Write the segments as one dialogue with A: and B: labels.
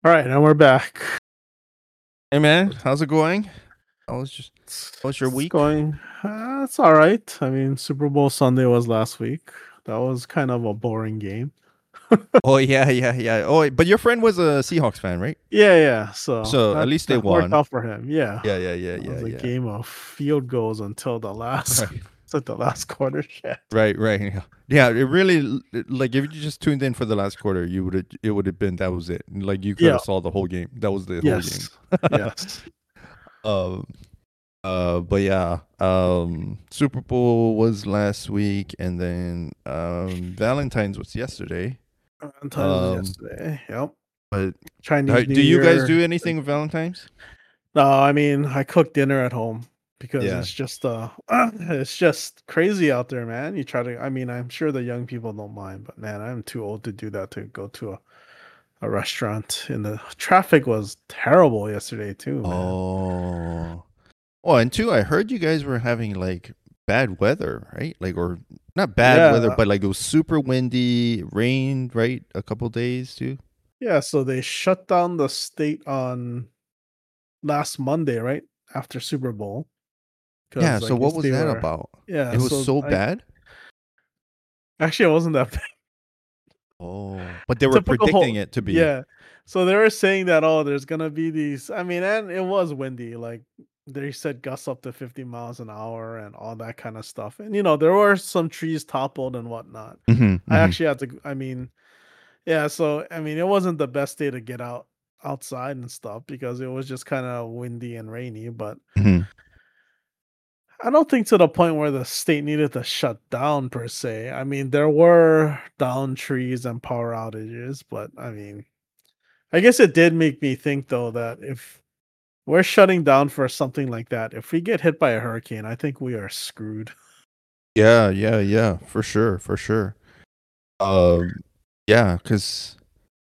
A: All right, and we're back.
B: Hey man, how's it going? How's your
A: It's
B: week?
A: going. It's all right. I mean, Super Bowl Sunday was last week. That was kind of a boring game.
B: Oh yeah. Oh, but your friend was a Seahawks fan, right?
A: Yeah. So
B: So at
A: that
B: least they
A: that worked
B: won.
A: out for him. Yeah, that was a
B: Yeah.
A: game of field goals until the last,
B: Right,
A: until the last quarter. Shit.
B: right. Yeah, it really like if you just tuned in for the last quarter, it would have been that was it. Like you could
A: Yeah.
B: have saw the whole game. That was the whole game.
A: Yes. Yes.
B: Um. But yeah. Super Bowl was last week, and then Valentine's was yesterday.
A: Valentine's was
B: Um.
A: yesterday. Yep.
B: But
A: Chinese New
B: do you guys do
A: Year.
B: anything with Valentine's?
A: No, I mean, I cook dinner at home because
B: Yeah.
A: it's just it's just crazy out there, man. You try to I mean, I'm sure the young people don't mind, but man, I'm too old to do that to go to a restaurant. And the traffic was terrible yesterday too, man.
B: Oh. Oh, and two, I heard you guys were having like bad weather, right? Like, or not bad weather,
A: Yeah.
B: but like it was super windy, rained, right? A couple days too.
A: Yeah, so they shut down the state on last Monday, right? After Super Bowl.
B: Yeah.
A: Because I
B: So what
A: guess
B: was
A: they
B: that
A: were
B: about?
A: yeah,
B: It was
A: so
B: so
A: I
B: bad.
A: actually it wasn't that
B: Oh, but they were
A: typical
B: predicting
A: whole
B: it to be.
A: yeah. So they were saying that, "Oh, there's gonna be these" I mean, and it was windy, like, they said gusts up to 50 miles an hour and all that kinda stuff, and, there were some trees toppled and whatnot. I
B: Hmm.
A: actually had to I mean, yeah, so, I mean, it wasn't the best day to get outside and stuff because it was just kinda windy and rainy, but
B: Hmm.
A: I don't think to the point where the state needed to shut down per se. I mean, there were down trees and power outages, but, I mean I guess it did make me think though that if we're shutting down for something like that, if we get hit by a hurricane, I think we are screwed.
B: Yeah. For sure, for sure. Um, yeah, because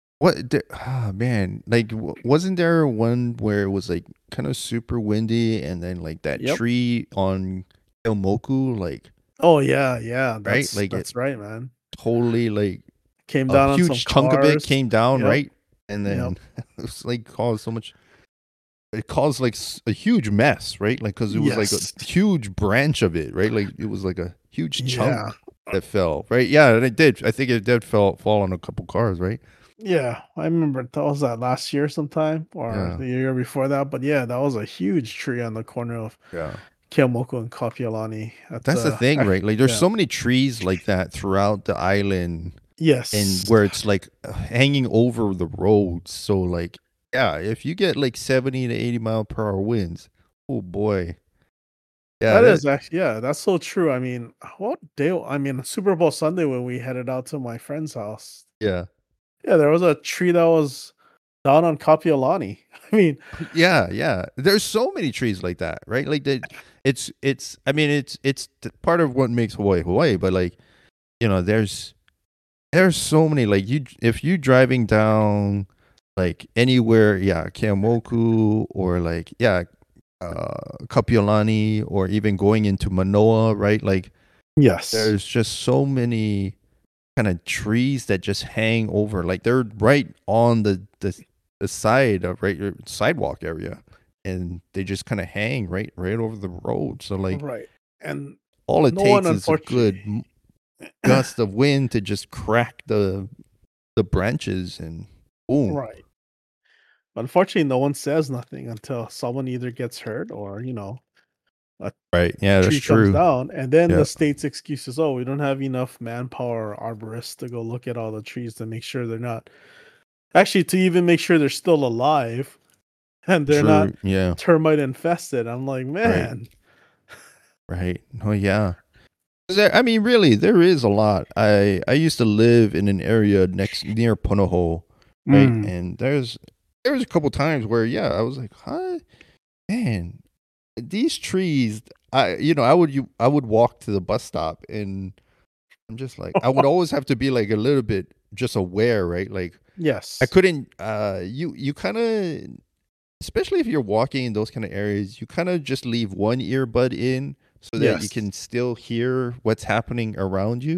B: man, like wasn't there one where it was like kind of super windy and then like that
A: Yep.
B: tree on Ilmoku, like
A: Oh yeah,
B: right,
A: that's
B: like it
A: that's right, man.
B: totally like
A: Came
B: a
A: down on some
B: huge chunk of it
A: cars.
B: came down,
A: Yep,
B: right, and
A: yep.
B: then it was like caused so much. It caused like a huge mess, right? Like because it was like a
A: Yes.
B: huge branch of it, right? Like it was like a huge chunk
A: Yeah.
B: that fell, right? Yeah, and it did. I think it did fall on a couple cars, right?
A: Yeah. I remember that was that last year sometime or
B: Yeah,
A: the year before that. But yeah, that was a huge tree on the corner of
B: yeah.
A: Keomoko and Kapiolani at
B: That's the
A: the
B: thing, right? Like there's
A: yeah.
B: so many trees like that throughout the island and
A: Yes.
B: where it's like hanging over the roads. So like yeah, if you get like 70 to 80 mile per hour winds, oh boy. Yeah,
A: That
B: that
A: is actually yeah, that's so true. I mean, what day I mean, Super Bowl Sunday when we headed out to my friend's house.
B: yeah.
A: Yeah, there was a tree that was down on Kapiolani. I mean,
B: Yeah. There's so many trees like that, right? Like it's I mean it's part of what makes Hawaii, but like, there's so many like you if you driving down like anywhere, yeah, Keamoku or like yeah, Kapiolani or even going into Manoa, right? Like
A: yes.
B: there's just so many kind of trees that just hang over, like they're right on the side of right sidewalk area, and they just kind of hang right over the road. So like
A: Right. And
B: all it
A: no one
B: takes is a
A: unfortunately
B: good gust of wind to just crack the branches and boom.
A: right. Unfortunately, no one says nothing until someone either gets hurt or, a
B: Right. Yeah, that's
A: tree comes
B: true.
A: down. And then
B: Yeah.
A: the state's excuse is, oh, we don't have enough manpower or arborists to go look at all the trees to make sure they're not actually to even make sure they're still alive and they're not
B: True. Yeah.
A: termite infested. I'm like,
B: Right.
A: man.
B: Right. Oh yeah. I mean, really, there is a lot. I used to live in an area near Punahou, right?
A: Mm,
B: And there was a couple times where yeah, I was like, huh, man, these trees. I would walk to the bus stop and I'm just like I would always have to be like a little bit just aware, right? Like I
A: yes.
B: couldn't. You kind of, especially if you're walking in those kind of areas, you kind of just leave one earbud in so that you
A: Yes.
B: can still hear what's happening around you.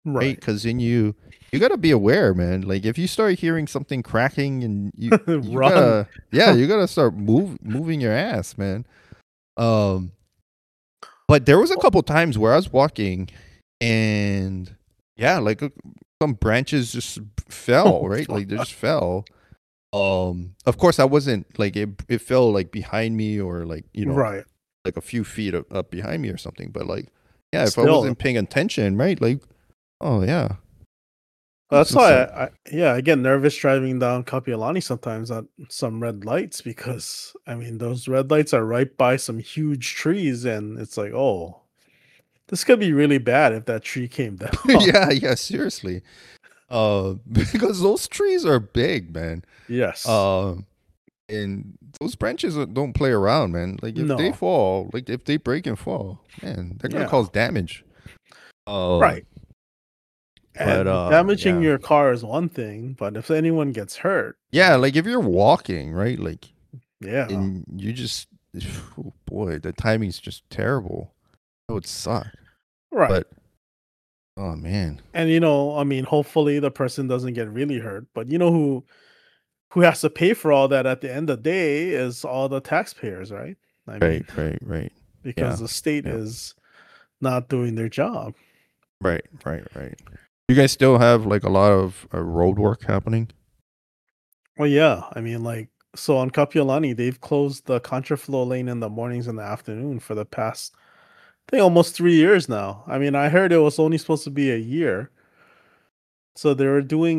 B: right?
A: Right.
B: Because then you gotta be aware, man. Like if you start hearing something cracking, and you
A: Run.
B: gotta, yeah, you gotta start moving your ass, man. Um, but there was a
A: Oh,
B: couple times where I was walking, and yeah, like some branches just fell,
A: oh,
B: right?
A: fuck.
B: Like they just fell. Of course, I wasn't like it fell like behind me, or like
A: Right.
B: like a few feet up behind me or something. But like, yeah, if I
A: Still,
B: wasn't paying attention, right? Like, oh yeah, that's
A: that's
B: what's
A: why
B: up.
A: I get nervous driving down Kapiolani sometimes at some red lights because I mean those red lights are right by some huge trees and it's like, oh, this could be really bad if that tree came down.
B: Yeah, yeah, seriously. Because those trees are big, man.
A: Yes.
B: Um, and those branches don't play around, man. Like if they
A: No.
B: fall, like if they break and fall, man, they're gonna
A: Yeah.
B: cause damage. Um,
A: Right.
B: but
A: And damaging
B: yeah,
A: your car is one thing, but if anyone gets hurt,
B: yeah,
A: like,
B: like if you're walking, right, like,
A: yeah.
B: and you just, oh boy, the timing's just terrible. That would suck.
A: Right.
B: But oh man,
A: And I mean, hopefully the person doesn't get really hurt, but who has to pay for all that at the end of the day is all the taxpayers, right? I
B: right,
A: mean,
B: right, right.
A: because
B: Yeah,
A: the state
B: yeah,
A: is not doing their job.
B: right, right, right. You guys still have like a lot of road work happening?
A: Well, yeah, I mean, like, so on Kapiolani, they've closed the contraflow lane in the mornings and the afternoon for the past, I think, almost 3 years now. I mean, I heard it was only supposed to be a year. So they were doing,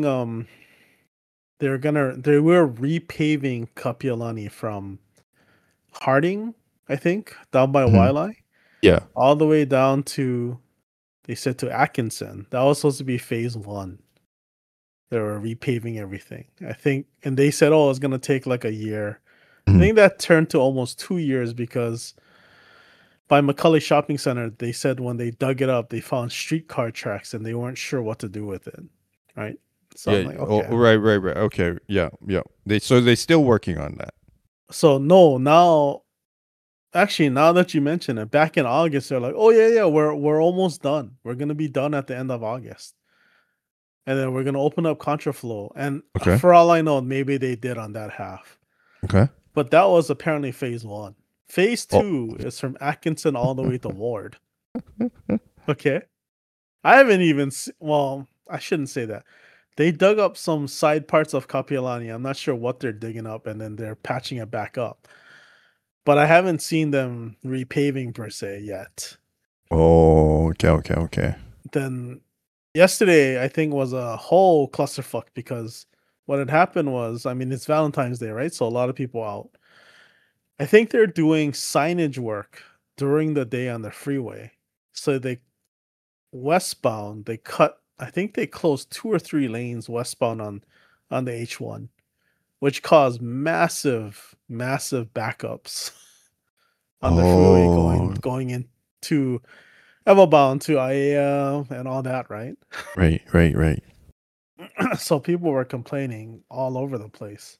A: they were repaving Kapiolani from Harding, I think, down by
B: Mhm.
A: Wiley,
B: Yeah.
A: all the way down to, they said, to Atkinson. That was supposed to be phase one. They were repaving everything, I think, and they said, "Oh, it's gonna take like a year." I
B: Mhm.
A: think that turned to almost 2 years because by McCully Shopping Center, they said when they dug it up, they found streetcar tracks and they weren't sure what to do with it. Right? So I'm
B: Yeah.
A: like,
B: Oh,
A: okay.
B: right, right, right. Okay. Yeah, yeah. They still working on that.
A: So no, now actually now that you mention it, back in August, they're like, "Oh yeah, yeah, we're almost done. We're gonna be done at the end of August." And then we're gonna open up contraflow. And
B: Okay.
A: for all I know, maybe they did on that half.
B: Okay.
A: But that was apparently phase one. Phase
B: Oh.
A: two is from Atkinson all the way to Ward. Okay. I haven't even well, I shouldn't say that. They dug up some side parts of Kapiolani. I'm not sure what they're digging up and then they're patching it back up. But I haven't seen them repaving per se yet.
B: Oh. Okay. Okay. Okay.
A: Then yesterday I think was a whole clusterfuck because what had happened was, I mean, it's Valentine's Day, right? So a lot of people out. I think they're doing signage work during the day on the freeway. So they westbound, they cut, I think they closed 2 or 3 lanes westbound on the H1, which caused massive backups on the freeway
B: Oh.
A: going into Evelbound to IAF and all that, right?
B: Right. Right. Right.
A: So people were complaining all over the place.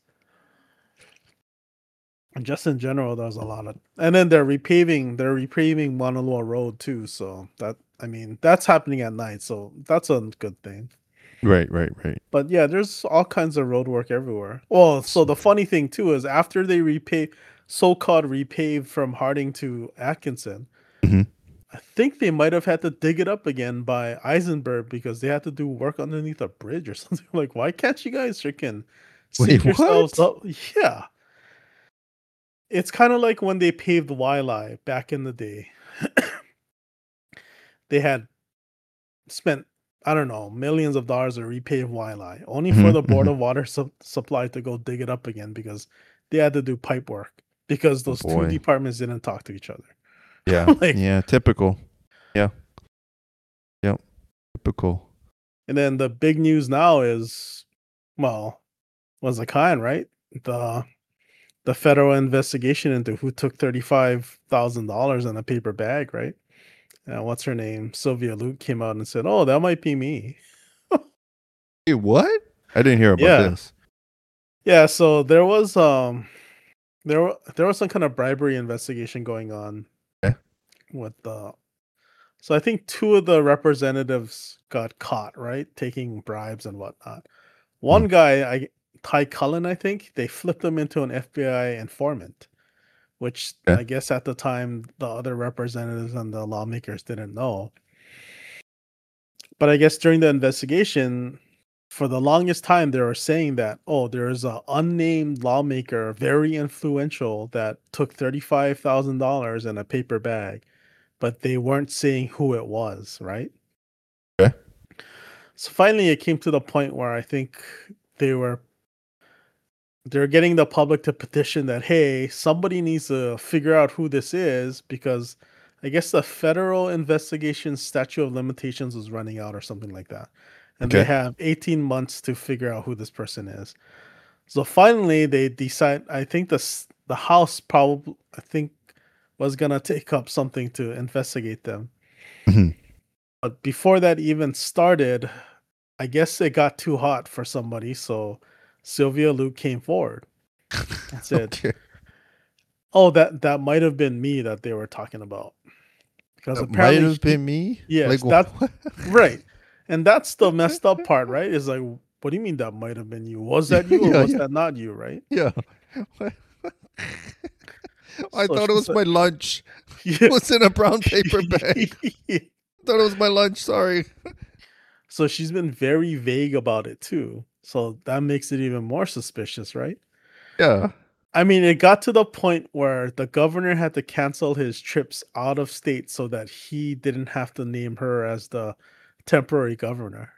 A: And just in general, there's a lot of, and then they're repaving Mauna Road too. So that, I mean, that's happening at night, so that's a good thing.
B: Right. Right. Right.
A: But yeah, there's all kinds of road work everywhere. Well, so the funny thing too is after they repave, so-called repave from Harding to Atkinson,
B: Hmm.
A: I think they might have had to dig it up again by Eisenberg because they had to do work underneath a bridge or something. Like, why can't you guys freaking
B: Wait.
A: sync yourselves
B: What?
A: up? Yeah. It's kind of like when they paved Wiley back in the day. They had spent, I don't know, millions of dollars to repave Wiley, only for
B: Hmm.
A: the Board
B: Hmm.
A: of Water Supply to go dig it up again because they had to do pipe work because
B: Oh
A: those two
B: boy.
A: departments didn't talk to each other.
B: Yeah.
A: Like,
B: Yeah. Typical. Yeah. Yep. Typical.
A: and then the big news now is, well, was the kind, right? The the federal investigation into who took $35,000 in a paper bag, right? What's her name? Sylvia Luke came out and said, "Oh, that might be me."
B: Wait. What? I didn't hear about
A: Yeah,
B: this.
A: yeah. So there was some kind of bribery investigation going on
B: Okay.
A: with the So I think two of the representatives got caught, right, taking bribes and whatnot.
B: Hmm.
A: One guy, Ty Cullen, I think, they flipped him into an FBI informant, which
B: Yeah.
A: I guess at the time the other representatives and the lawmakers didn't know. But I guess during the investigation, for the longest time, they were saying that, oh, there's a unnamed lawmaker, very influential, that took $35,000 in a paper bag, but they weren't saying who it was, right?
B: Okay.
A: So finally, it came to the point where I think they were they're getting the public to petition that, hey, somebody needs to figure out who this is because I guess the federal investigation statute of limitations was running out or something like that. And they
B: Okay.
A: have 18 months to figure out who this person is. So finally they decide, I think the House probably, I think, was going to take up something to investigate them.
B: Mhm.
A: But before that even started, I guess it got too hot for somebody, so Sylvia Luke came forward and said,
B: Okay.
A: "Oh, that might have been me that they were talking about." Because
B: That might
A: apparently
B: have
A: he
B: been me. Like
A: yes,
B: what?
A: right. And that's the messed up part, right? Is like, what do you mean that might have been you? Was that you or
B: Yeah,
A: was
B: yeah,
A: that not you, right?
B: yeah. What? I
A: So
B: thought it
A: she's
B: was
A: like,
B: my lunch.
A: yeah.
B: It was in a brown paper bag. Thought it was my lunch. Sorry.
A: So she's been very vague about it too. So that makes it even more suspicious, right?
B: Yeah.
A: I mean, it got to the point where the governor had to cancel his trips out of state so that he didn't have to name her as the temporary governor.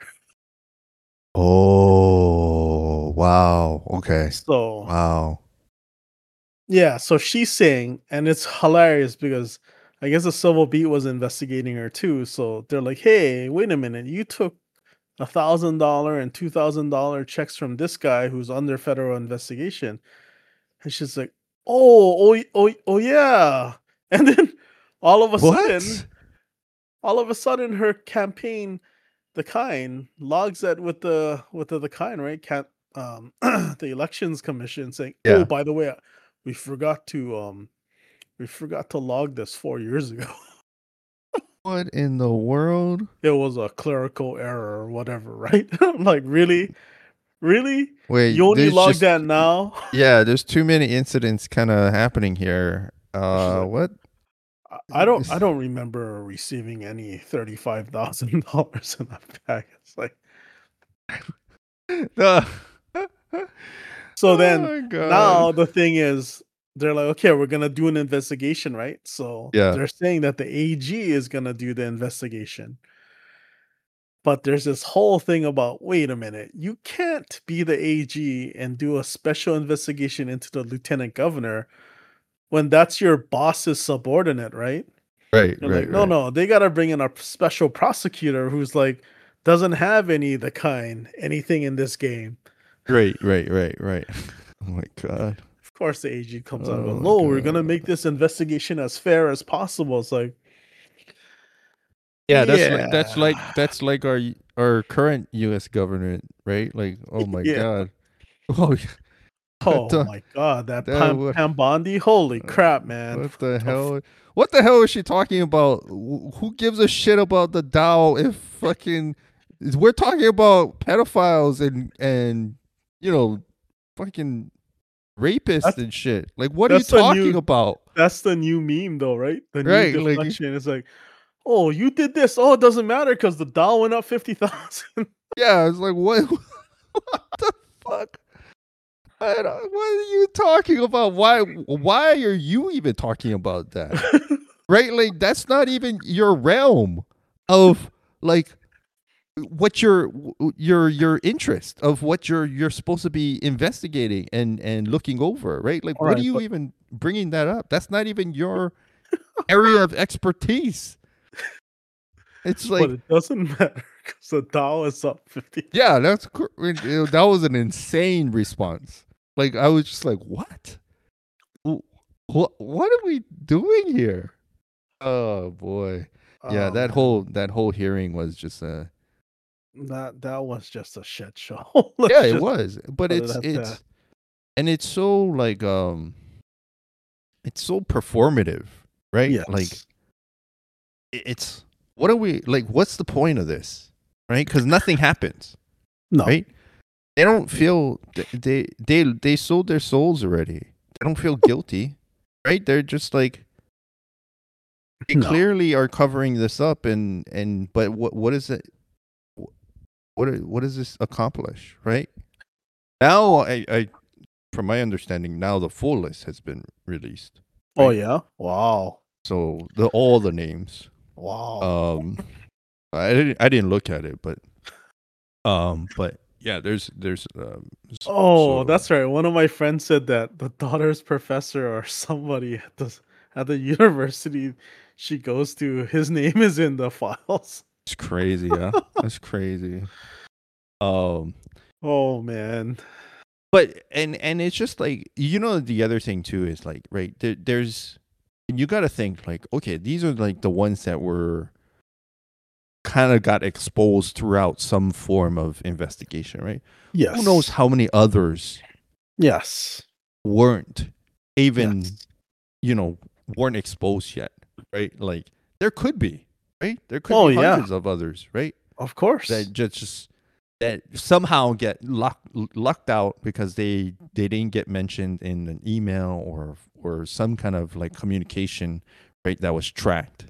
B: Oh, wow. Okay.
A: So,
B: Wow.
A: yeah, so she's saying, and it's hilarious because I guess the civil beat was investigating her too. So they're like, hey, wait a minute, you took $1,000 and $2,000 checks from this guy who's under federal investigation. And she's like, oh, yeah. And then all of a sudden,
B: What?
A: all of a sudden her campaign, the kind, logs that with the kind, right? Can't the elections commission saying, oh,
B: Yeah.
A: by the way, we forgot to log this 4 years ago.
B: What in the world?
A: It was a clerical error or whatever, right? I'm like, really? Really?
B: Wait,
A: You only
B: there's
A: logged
B: just
A: that now?
B: yeah, there's too many incidents kind of happening here.
A: She's like,
B: What?
A: I don't remember receiving any $35,000 in that bag. It's like,
B: Uh,
A: so
B: oh
A: then
B: my god.
A: now the thing is, they're like, okay, we're gonna do an investigation, right? So
B: Yeah.
A: they're saying that the AG is gonna do the investigation. But there's this whole thing about, wait a minute, you can't be the AG and do a special investigation into the lieutenant governor when that's your boss's subordinate, right?
B: Right,
A: They're like,
B: right,
A: no,
B: right.
A: no, they gotta bring in a special prosecutor who's like doesn't have any of the kind anything in this game.
B: Right, right, right, right. Oh my god.
A: Of course, the AG comes out and goes,
B: Oh my
A: "No, we're gonna make
B: god.
A: this investigation as fair as possible." It's like,
B: Yeah,
A: yeah,
B: that's like our current US government, right? Like, oh my
A: yeah.
B: god. Oh, what
A: Oh
B: the
A: my god, that
B: that what
A: Pam Bondi, holy
B: uh,
A: crap, man!
B: what the
A: What the
B: hell? What the hell is she talking about? Who gives a shit about the Dow if fucking we're talking about pedophiles and you know fucking rapists
A: that's
B: and shit. Like what are you
A: that's the
B: talking
A: new
B: about?
A: that's the new meme though, right? The new
B: Right? Like
A: deflection is like, oh, you did this. Oh, it doesn't matter because the Dow went up 50,000.
B: yeah, it's like what what the fuck? What are you talking about? Why are you even talking about that? Right? Like that's not even your realm of like what your interest of what you're supposed to be investigating and looking over, right? Like
A: All
B: what are
A: right,
B: you
A: but
B: even bringing that up? That's not even your area of expertise. It's like
A: it doesn't matter because the Dow is up 50.
B: yeah, that was an insane response. Like I was just like, what? What are we doing here? Oh boy. Yeah,
A: Oh man,
B: that whole hearing was just a
A: that was just a shit show.
B: yeah,
A: Let's
B: it
A: just
B: was. But
A: put it at that.
B: it's so like it's so performative, right? Like
A: Yes.
B: it's what are we like? What's the point of this, right? Because nothing happens,
A: No.
B: right? They don't feel they sold their souls already. They don't feel guilty, right? They're just like they
A: No.
B: clearly are covering this up, and but what is it? What does this accomplish, right? Now, I from my understanding, now the full list has been released.
A: Oh
B: Right?
A: yeah. Wow.
B: So all the names.
A: Wow.
B: I didn't look at it, but yeah, there's
A: Oh,
B: so
A: that's right. One of my friends said that the daughter's professor or somebody at the university she goes to, his name is in the files.
B: it's crazy, yeah. That's crazy.
A: Oh man.
B: But and it's just like, you know, the other thing too is like, right, there's you got to think like, okay, these are like the ones that were kind of got exposed throughout some form of investigation, right?
A: Yes.
B: Who knows how many others
A: Yes.
B: weren't even,
A: Yes.
B: you know, weren't exposed yet, right? Like there could be, right? There could
A: Oh,
B: be
A: yeah.
B: hundreds of others, right?
A: Of course.
B: That just that somehow get lucked out because they didn't get mentioned in an email or some kind of like communication, right? That was tracked.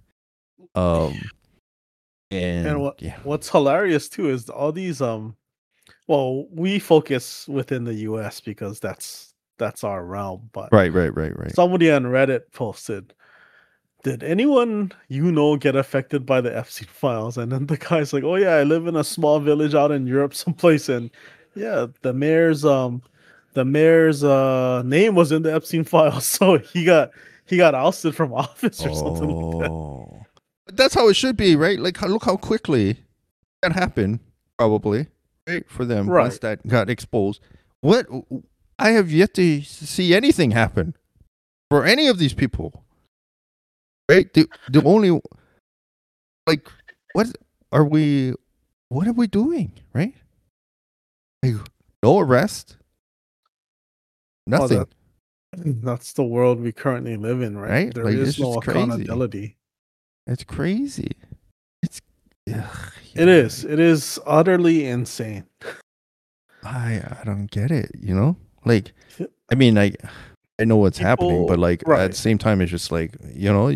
B: And yeah,
A: what's hilarious too is all these well, we focus within the US because that's our realm, but
B: right.
A: somebody on Reddit posted, did anyone you know get affected by the Epstein files? And then the guy's like, "Oh yeah, I live in a small village out in Europe someplace, and yeah, the mayor's name was in the Epstein files, so he got ousted from office or something like that."
B: Oh, that's how it should be, right? Like, look how quickly that happened, probably, right? For them, once
A: Right.
B: that got exposed. What I have yet to see anything happen for any of these people, right? The only like, what are we? What are we doing, right? Like, no arrest,
A: Oh,
B: nothing,
A: that's the world we currently live in, right?
B: right?
A: There
B: Like,
A: is
B: it's
A: no
B: just crazy.
A: accountability.
B: It's crazy. It's ugh,
A: It is. It is utterly insane.
B: I don't get it, you know? Like, I mean, I know what's happening, but like at the same time, it's just like, you know,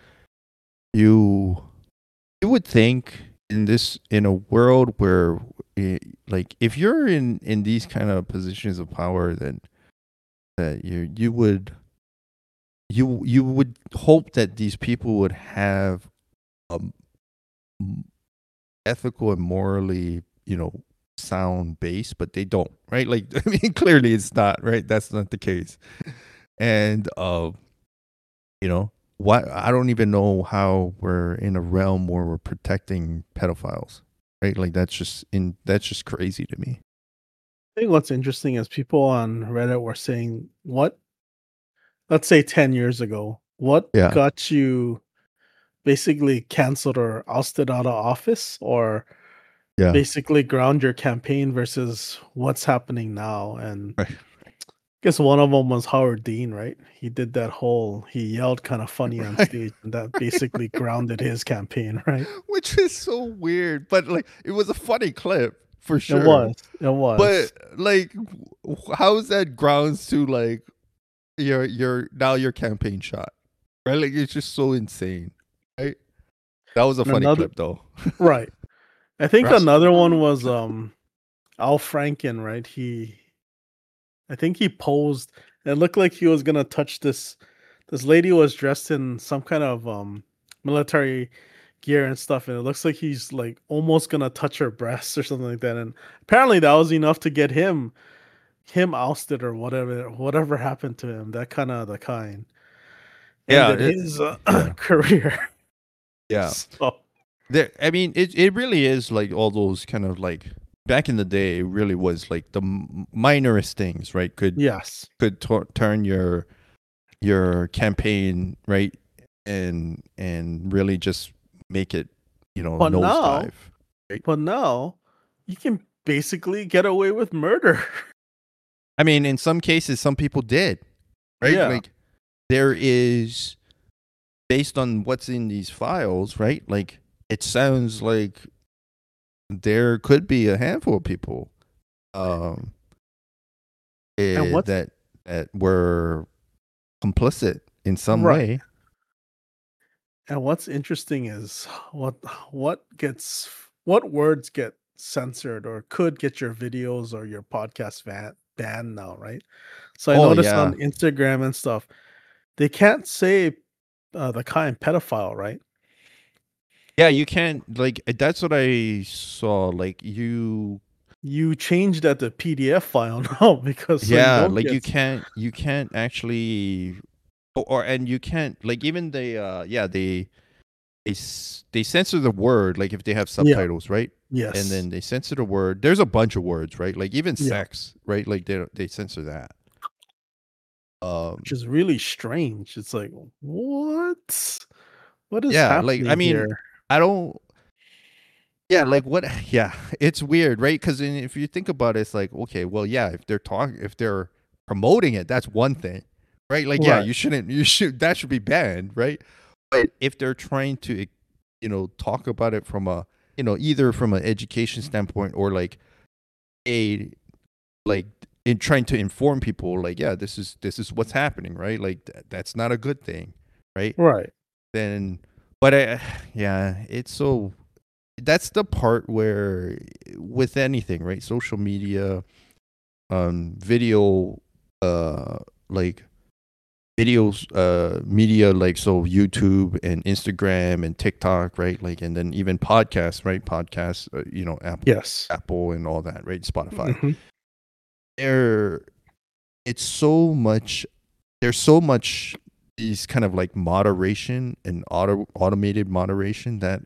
B: you would think in a world where like if you're in these kind of positions of power, then that you would hope that these people would have a ethical and morally, you know, sound base, but they don't, right? Like, I mean, clearly it's not, right? That's not the case. And you know, what, I don't even know how we're in a realm where we're protecting pedophiles, right? Like that's just crazy to me.
A: I think what's interesting is people on Reddit were saying, what, let's say 10 years ago, what
B: Yeah.
A: got you basically canceled or ousted out of office, or
B: Yeah.
A: basically ground your campaign versus what's happening now? And
B: Right.
A: I guess one of them was Howard Dean, right? He did that whole, he yelled kind of funny on
B: Right.
A: stage, and that basically grounded his campaign, right?
B: Which is so weird, but like it was a funny clip for
A: It
B: sure.
A: was. It was.
B: But like, how is that grounds to like your now your campaign shot, right? Like it's just so insane, right? That was a funny
A: Another,
B: clip though.
A: right. I think
B: Right.
A: another one was Al Franken, right? I think he posed. It looked like he was gonna touch this lady was dressed in some kind of military gear and stuff, and it looks like he's like almost gonna touch her breasts or something like that. And apparently that was enough to get him ousted or whatever happened to him. That kind of the kind
B: Yeah.
A: ended his
B: Yeah.
A: career.
B: Yeah.
A: So
B: I mean, it really is like all those kind of like back in the day. It really was like the minorest things, right?
A: yes,
B: Could turn your campaign, right, and really just make it, you know,
A: but now,
B: nosedive. Right?
A: but now you can basically get away with murder.
B: I mean, in some cases, some people did, right?
A: Yeah.
B: Like there is, based on what's in these files, right? Like it sounds like there could be a handful of people um,
A: And what's
B: that were complicit in some
A: right.
B: way.
A: And what's interesting is what gets what words get censored or could get your videos or your podcast banned now, right? So I
B: Oh
A: noticed
B: yeah,
A: on Instagram and stuff, they can't say the kind pedophile, right?
B: yeah. You can't like that's what I saw. Like you,
A: You change that to PDF file now because so you
B: yeah.
A: don't
B: Like
A: get
B: you can't actually, or and you can't like even they yeah they censor the word like if they have
A: yeah,
B: subtitles, right? And
A: yes.
B: then they censor the word. There's a bunch of words, right? Like even
A: Yeah,
B: sex, right? Like they censor that.
A: which
B: Um
A: is really strange. It's like, what? What is
B: yeah, like I
A: happening
B: mean,
A: here?
B: I don't yeah, like what yeah, it's weird, right? Cuz if you think about it, it's like okay, well yeah, if they're promoting it, that's one thing. Right? Like yeah,
A: Right.
B: you should that should be banned, right? But if they're trying to talk about it from a either from an education standpoint or like a like in trying to inform people like yeah this is what's happening, right? Like that's not a good thing, right?
A: Right.
B: Then but yeah, it's so that's the part where with anything, right? Social media, video, like videos, media, like so YouTube and Instagram and TikTok, right? Like and then even podcasts, right? Podcasts,
A: Yes.
B: Apple and all that, right? Spotify.
A: Mhm.
B: There, it's so much. There's so much these kind of like moderation and automated moderation that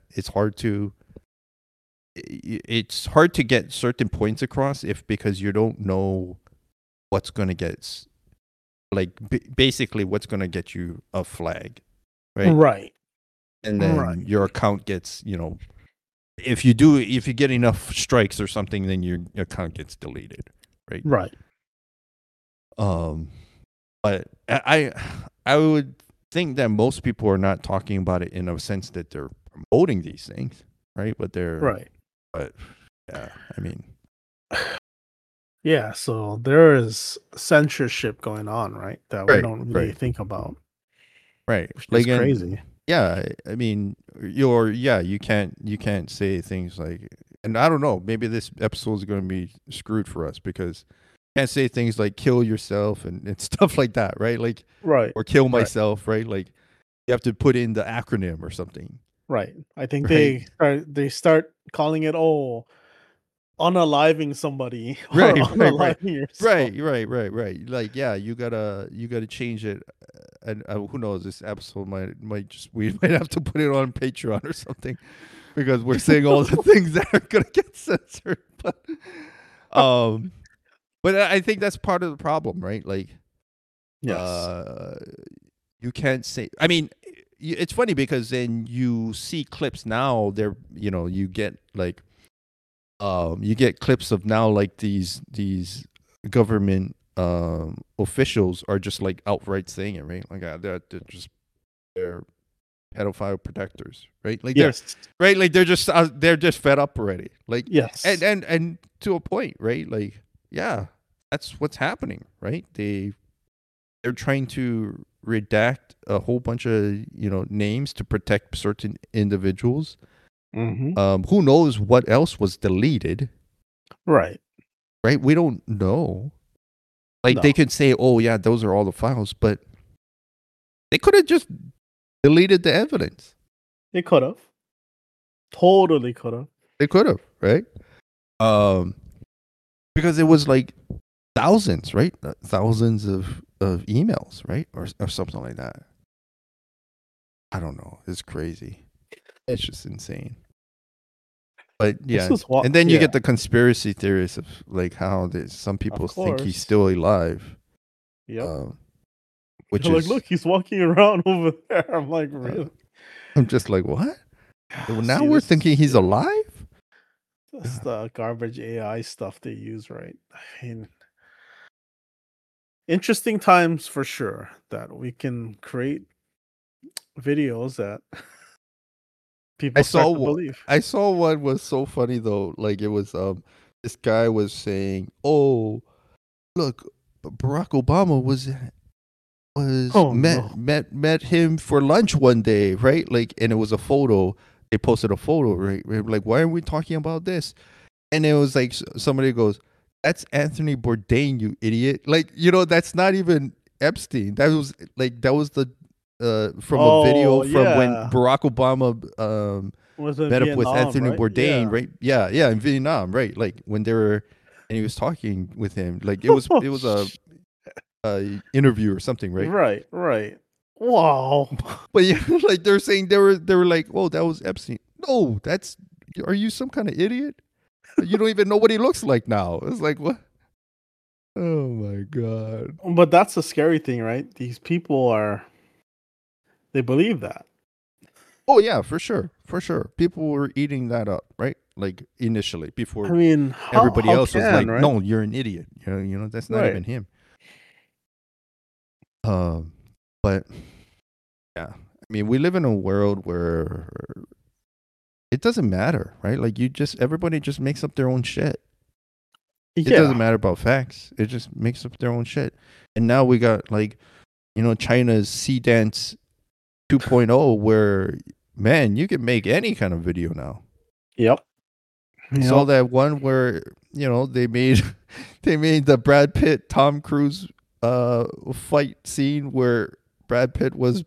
B: it's hard to get certain points across if because you don't know what's going to get like basically what's going to get you a flag, right?
A: Right.
B: And
A: Right.
B: then your account gets if you get enough strikes or something then your account gets deleted, right?
A: Right.
B: um but I would think that most people are not talking about it in a sense that they're promoting these things, right?
A: Right.
B: But yeah, I mean,
A: Yeah, so there is censorship going on, right? That we
B: right,
A: don't really
B: right,
A: think about,
B: right.
A: which is
B: Like,
A: crazy.
B: and yeah, I mean, you can't say things like, and I don't know, maybe this episode is going to be screwed for us because you can't say things like kill yourself and stuff like that, right? Like,
A: Right.
B: or kill
A: Right.
B: myself, right? Like, you have to put in the acronym or something,
A: Right. I think
B: right?
A: they start calling it, "Oh, unaliving somebody or
B: Right, right, right,
A: unaliving yourself."
B: right. Like, yeah, you gotta change it, and who knows? This episode might just we might have to put it on Patreon or something because we're saying all the things that are gonna get censored. Um, but I think that's part of the problem, right? Like,
A: Yes.
B: uh, you can't say. I mean, it's funny because then you see clips now. You get like you get clips of now like these government officials are just like outright saying it, right? Like they're pedophile protectors, right? Like they're
A: Yes.
B: right, like they're just fed up already, like
A: Yes.
B: and to a point, right? Like yeah, that's what's happening, right? They're trying to redact a whole bunch of names to protect certain individuals.
A: Mhm.
B: Who knows what else was deleted,
A: Right.
B: right? We don't know. Like they
A: No.
B: could say, "Oh yeah, those are all the files," but they could have just deleted the evidence.
A: They could have. Totally could have.
B: They could have, right? Um, because it was like thousands, right? Thousands of emails, right, or something like that. I don't know. It's crazy. It's just insane. But
A: This
B: yeah,
A: is what
B: and then you
A: yeah,
B: get the conspiracy theories of like how some
A: of
B: people think he's
A: course.
B: still alive,
A: Yep.
B: uh, which
A: They're like,
B: is
A: "Look, he's walking around over there." I'm like,
B: uh,
A: "Really?"
B: I'm just like, what? Now
A: See,
B: we're
A: this
B: thinking
A: is
B: he's
A: yeah.
B: alive?
A: That's the garbage AI stuff they use, right? I mean, interesting times for sure that we can create videos that
B: I
A: People
B: saw
A: start to
B: one.
A: believe.
B: I saw one was so funny though. Like it was this guy was saying, "Oh, look, Barack Obama was
A: Oh no.
B: met him for lunch one day, right? Like, and it was a photo. They posted a photo, right? Like, why are we talking about this? And it was like somebody goes, "That's Anthony Bourdain, you idiot!" Like, that's not even Epstein. That was the from a video
A: Oh
B: from when
A: yeah.
B: Barack Obama
A: Was in
B: met up with
A: Vietnam,
B: Anthony
A: right?
B: Bourdain,
A: Yeah.
B: right? Yeah, yeah, in Vietnam, right? Like when they were, and he was talking with him. Like it was a interview or something, right?
A: Right, right. Wow.
B: But yeah, like they're saying they were like, "Oh, that was Epstein." No, that's. Are you some kind of idiot? You don't even know what he looks like now. It's like what? Oh my god.
A: But that's the scary thing, right? These people they believe that.
B: Oh yeah, for sure, for sure. People were eating that up, right? Like initially,
A: I
B: before
A: mean,
B: everybody
A: how
B: else was
A: can,
B: like,
A: right?
B: "No, you're an idiot." That's not
A: Right.
B: even him. Um, but yeah, I mean, we live in a world where it doesn't matter, right? Like everybody just makes up their own shit. It doesn't
A: Yeah.
B: matter about facts. It just makes up their own shit. And now we got like, China's Sea Dance 2.0 where man, you can make any kind of video now.
A: Yep.
B: I saw
A: Yep.
B: that one where, they made they made the Brad Pitt Tom Cruise fight scene where Brad Pitt was,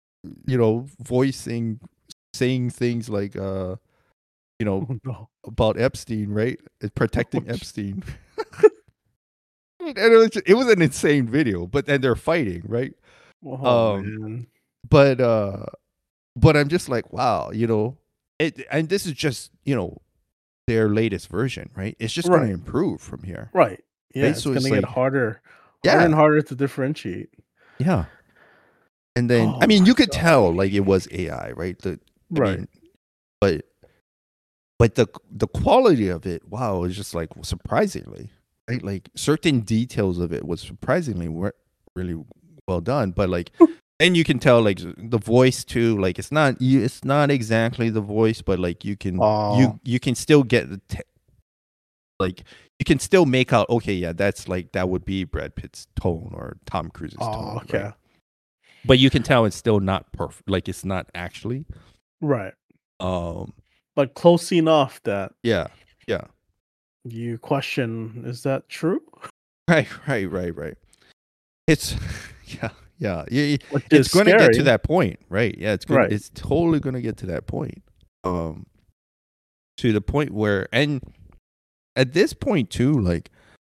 B: saying things like
A: Oh no.
B: about Epstein, right? Protecting Epstein. And it was an insane video, but then they're fighting, right?
A: Oh
B: Um,
A: man.
B: but but I'm just like, wow, and this is just their latest version, right? It's just going to
A: Right.
B: improve from here,
A: Right. Yeah,
B: right?
A: it's
B: So
A: gonna
B: it's
A: get
B: like,
A: harder and
B: yeah,
A: harder to differentiate.
B: yeah. And then, I
A: Oh
B: mean,
A: my
B: you could
A: god.
B: tell like it was AI, right? I
A: Right.
B: mean, but the quality of it, wow, is just like surprisingly, right? Like certain details of it was surprisingly really well done. But like, and you can tell like the voice too. Like it's not exactly the voice, but like
A: Oh.
B: you can still get like you can still make out. Okay, yeah, that would be Brad Pitt's tone or Tom Cruise's
A: Oh,
B: tone, right?
A: okay.
B: But you can tell it's still not perfect. Like it's not actually.
A: Right.
B: Um.
A: But close enough that
B: Yeah. Yeah.
A: you question, is that true?
B: Right. Right. Right. Right. It's yeah. Yeah.
A: Which
B: It's
A: is
B: going to get to
A: scary.
B: that point, right? Yeah. It's good.
A: Right.
B: It's totally going to get to that point. Um. To the point where, and at this point too, like,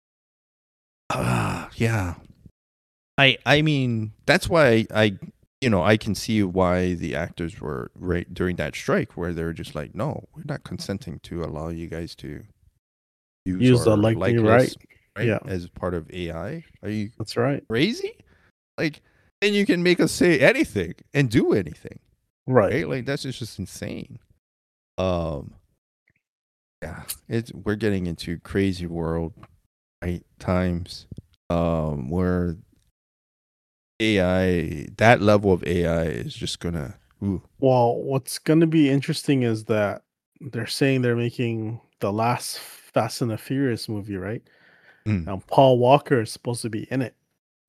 B: yeah. I mean, that's why I can see why the actors were right during that strike where they're just like, no, we're not consenting to allow you guys to use
A: Use the
B: our
A: likely right.
B: likeness, right,
A: Yeah,
B: as part of AI. Are you
A: that's right.
B: crazy? Like, then you can make us say anything and do anything,
A: Right.
B: right? Like that's just insane. Um, yeah, we're getting into crazy world, right? Times, where AI, that level of AI is just gonna, ooh,
A: Well, what's gonna be interesting is that they're saying they're making the last Fast and the Furious movie, right?
B: mm.
A: And Paul Walker is supposed to be in it.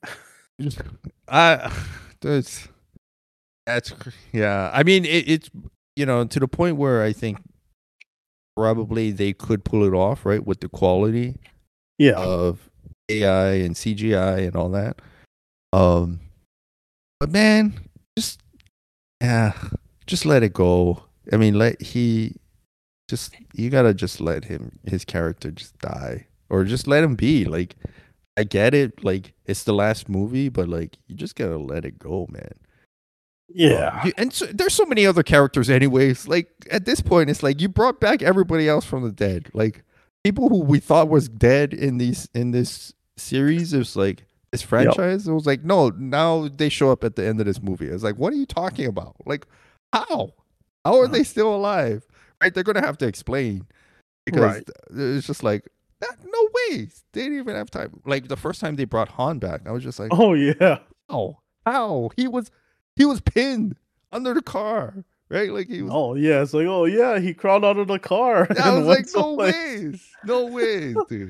B: I, that's yeah. I mean, it's to the point where I think probably they could pull it off, right, with the quality
A: Yeah.
B: of AI and CGI and all that. But man, just yeah, just let it go. I mean, you gotta just let his character just die, or just let him be. Like, I get it, like it's the last movie, but like you just gotta let it go, man.
A: Yeah.
B: And so, there's so many other characters, anyways. Like at this point, it's like you brought back everybody else from the dead, like people who we thought was dead in this series. It's like this
A: Yep.
B: franchise. It was like no, now they show up at the end of this movie. It's like, what are you talking about? Like, how? How are
A: Uh,
B: they still alive? Right? They're gonna have to explain because
A: right.
B: it's just like no way. They didn't even have time. Like the first time they brought Han back, I was just like,
A: Oh yeah.
B: how? How? He was pinned under the car. right? Like he was.
A: Oh yeah, it's like, oh yeah, he crawled out of the car
B: I
A: and
B: was
A: went
B: like, no
A: someplace.
B: ways, no ways, dude.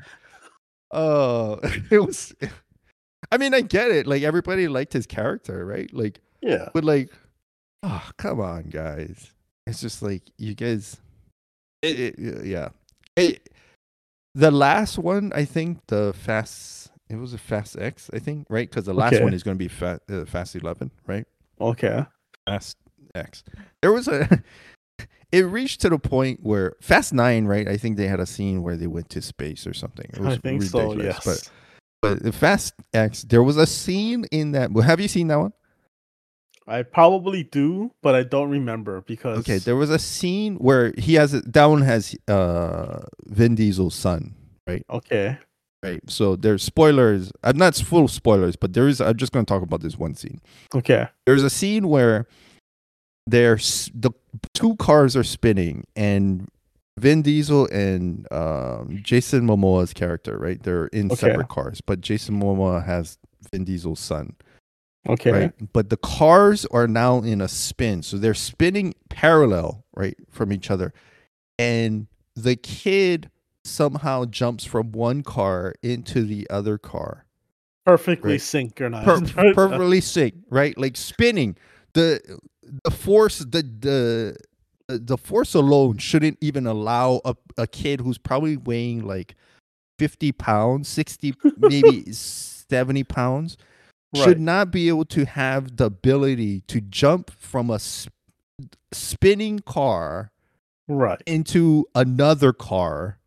B: It was. I mean, I get it. Like everybody liked his character, right? Like,
A: Yeah.
B: but like, oh, come on, guys. It's just like you guys. Yeah. It, the last one, I think, the Fast. It was a Fast X, I think, right? Because the last one
A: Okay.
B: is going to be Fast 11, right?
A: Okay.
B: Fast X. There was a. It reached to the point where Fast 9, right? I think they had a scene where they went to space or something. It
A: I
B: was
A: think so.
B: ridiculous,
A: Yes.
B: but the Fast X, there was a scene in that. Well, have you seen that one?
A: I probably do, but I don't remember
B: Okay,
A: because
B: there was a scene where he has that one has Vin Diesel's son, right?
A: okay.
B: Right. So there's spoilers. I'm not full spoilers, but there is. I'm just going to talk about this one scene.
A: Okay.
B: There's a scene where the two cars are spinning, and Vin Diesel and Jason Momoa's character, right? They're in
A: Okay.
B: separate cars, but Jason Momoa has Vin Diesel's son,
A: Okay.
B: right? But the cars are now in a spin, so they're spinning parallel, right, from each other, and the kid somehow jumps from one car into the other car,
A: Perfectly
B: right?
A: synchronized.
B: Perfectly synced, right? Like spinning. The force the force alone shouldn't even allow a kid who's probably weighing like 50 pounds, 60, maybe 70 pounds, should
A: Right.
B: not be able to have the ability to jump from a spinning car
A: Right.
B: into another car.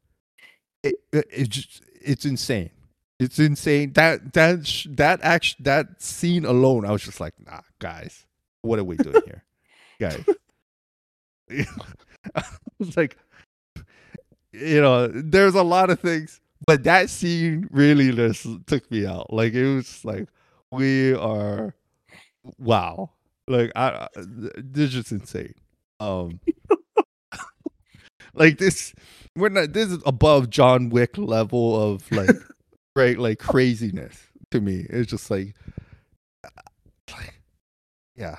B: It's insane. It's insane. That scene alone, I was just like, nah, guys, what are we doing here, guys? I was like, there's a lot of things, but that scene really just took me out. Like it was just like, we are, wow, like this is just insane. Like this, we're not. This is above John Wick level of like, right, like craziness to me. It's just like, yeah.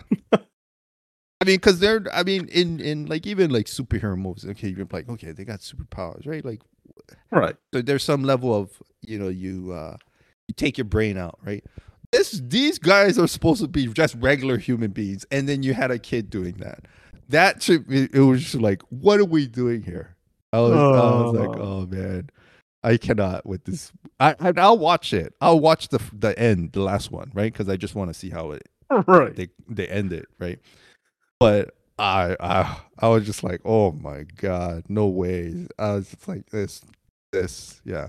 B: I mean, because I mean, in like even like superhero movies, okay, you're like, okay, they got superpowers, right? Like,
A: Right.
B: so there's some level of you take your brain out, right? These guys are supposed to be just regular human beings, and then you had a kid doing that. It was just like, what are we doing here? I was like, oh man, I cannot with this. I'll watch it. I'll watch the end, the last one, right? Because I just want to see how
A: right.
B: they end it, right? But I was just like, oh my god, no way. I was just like this, yeah.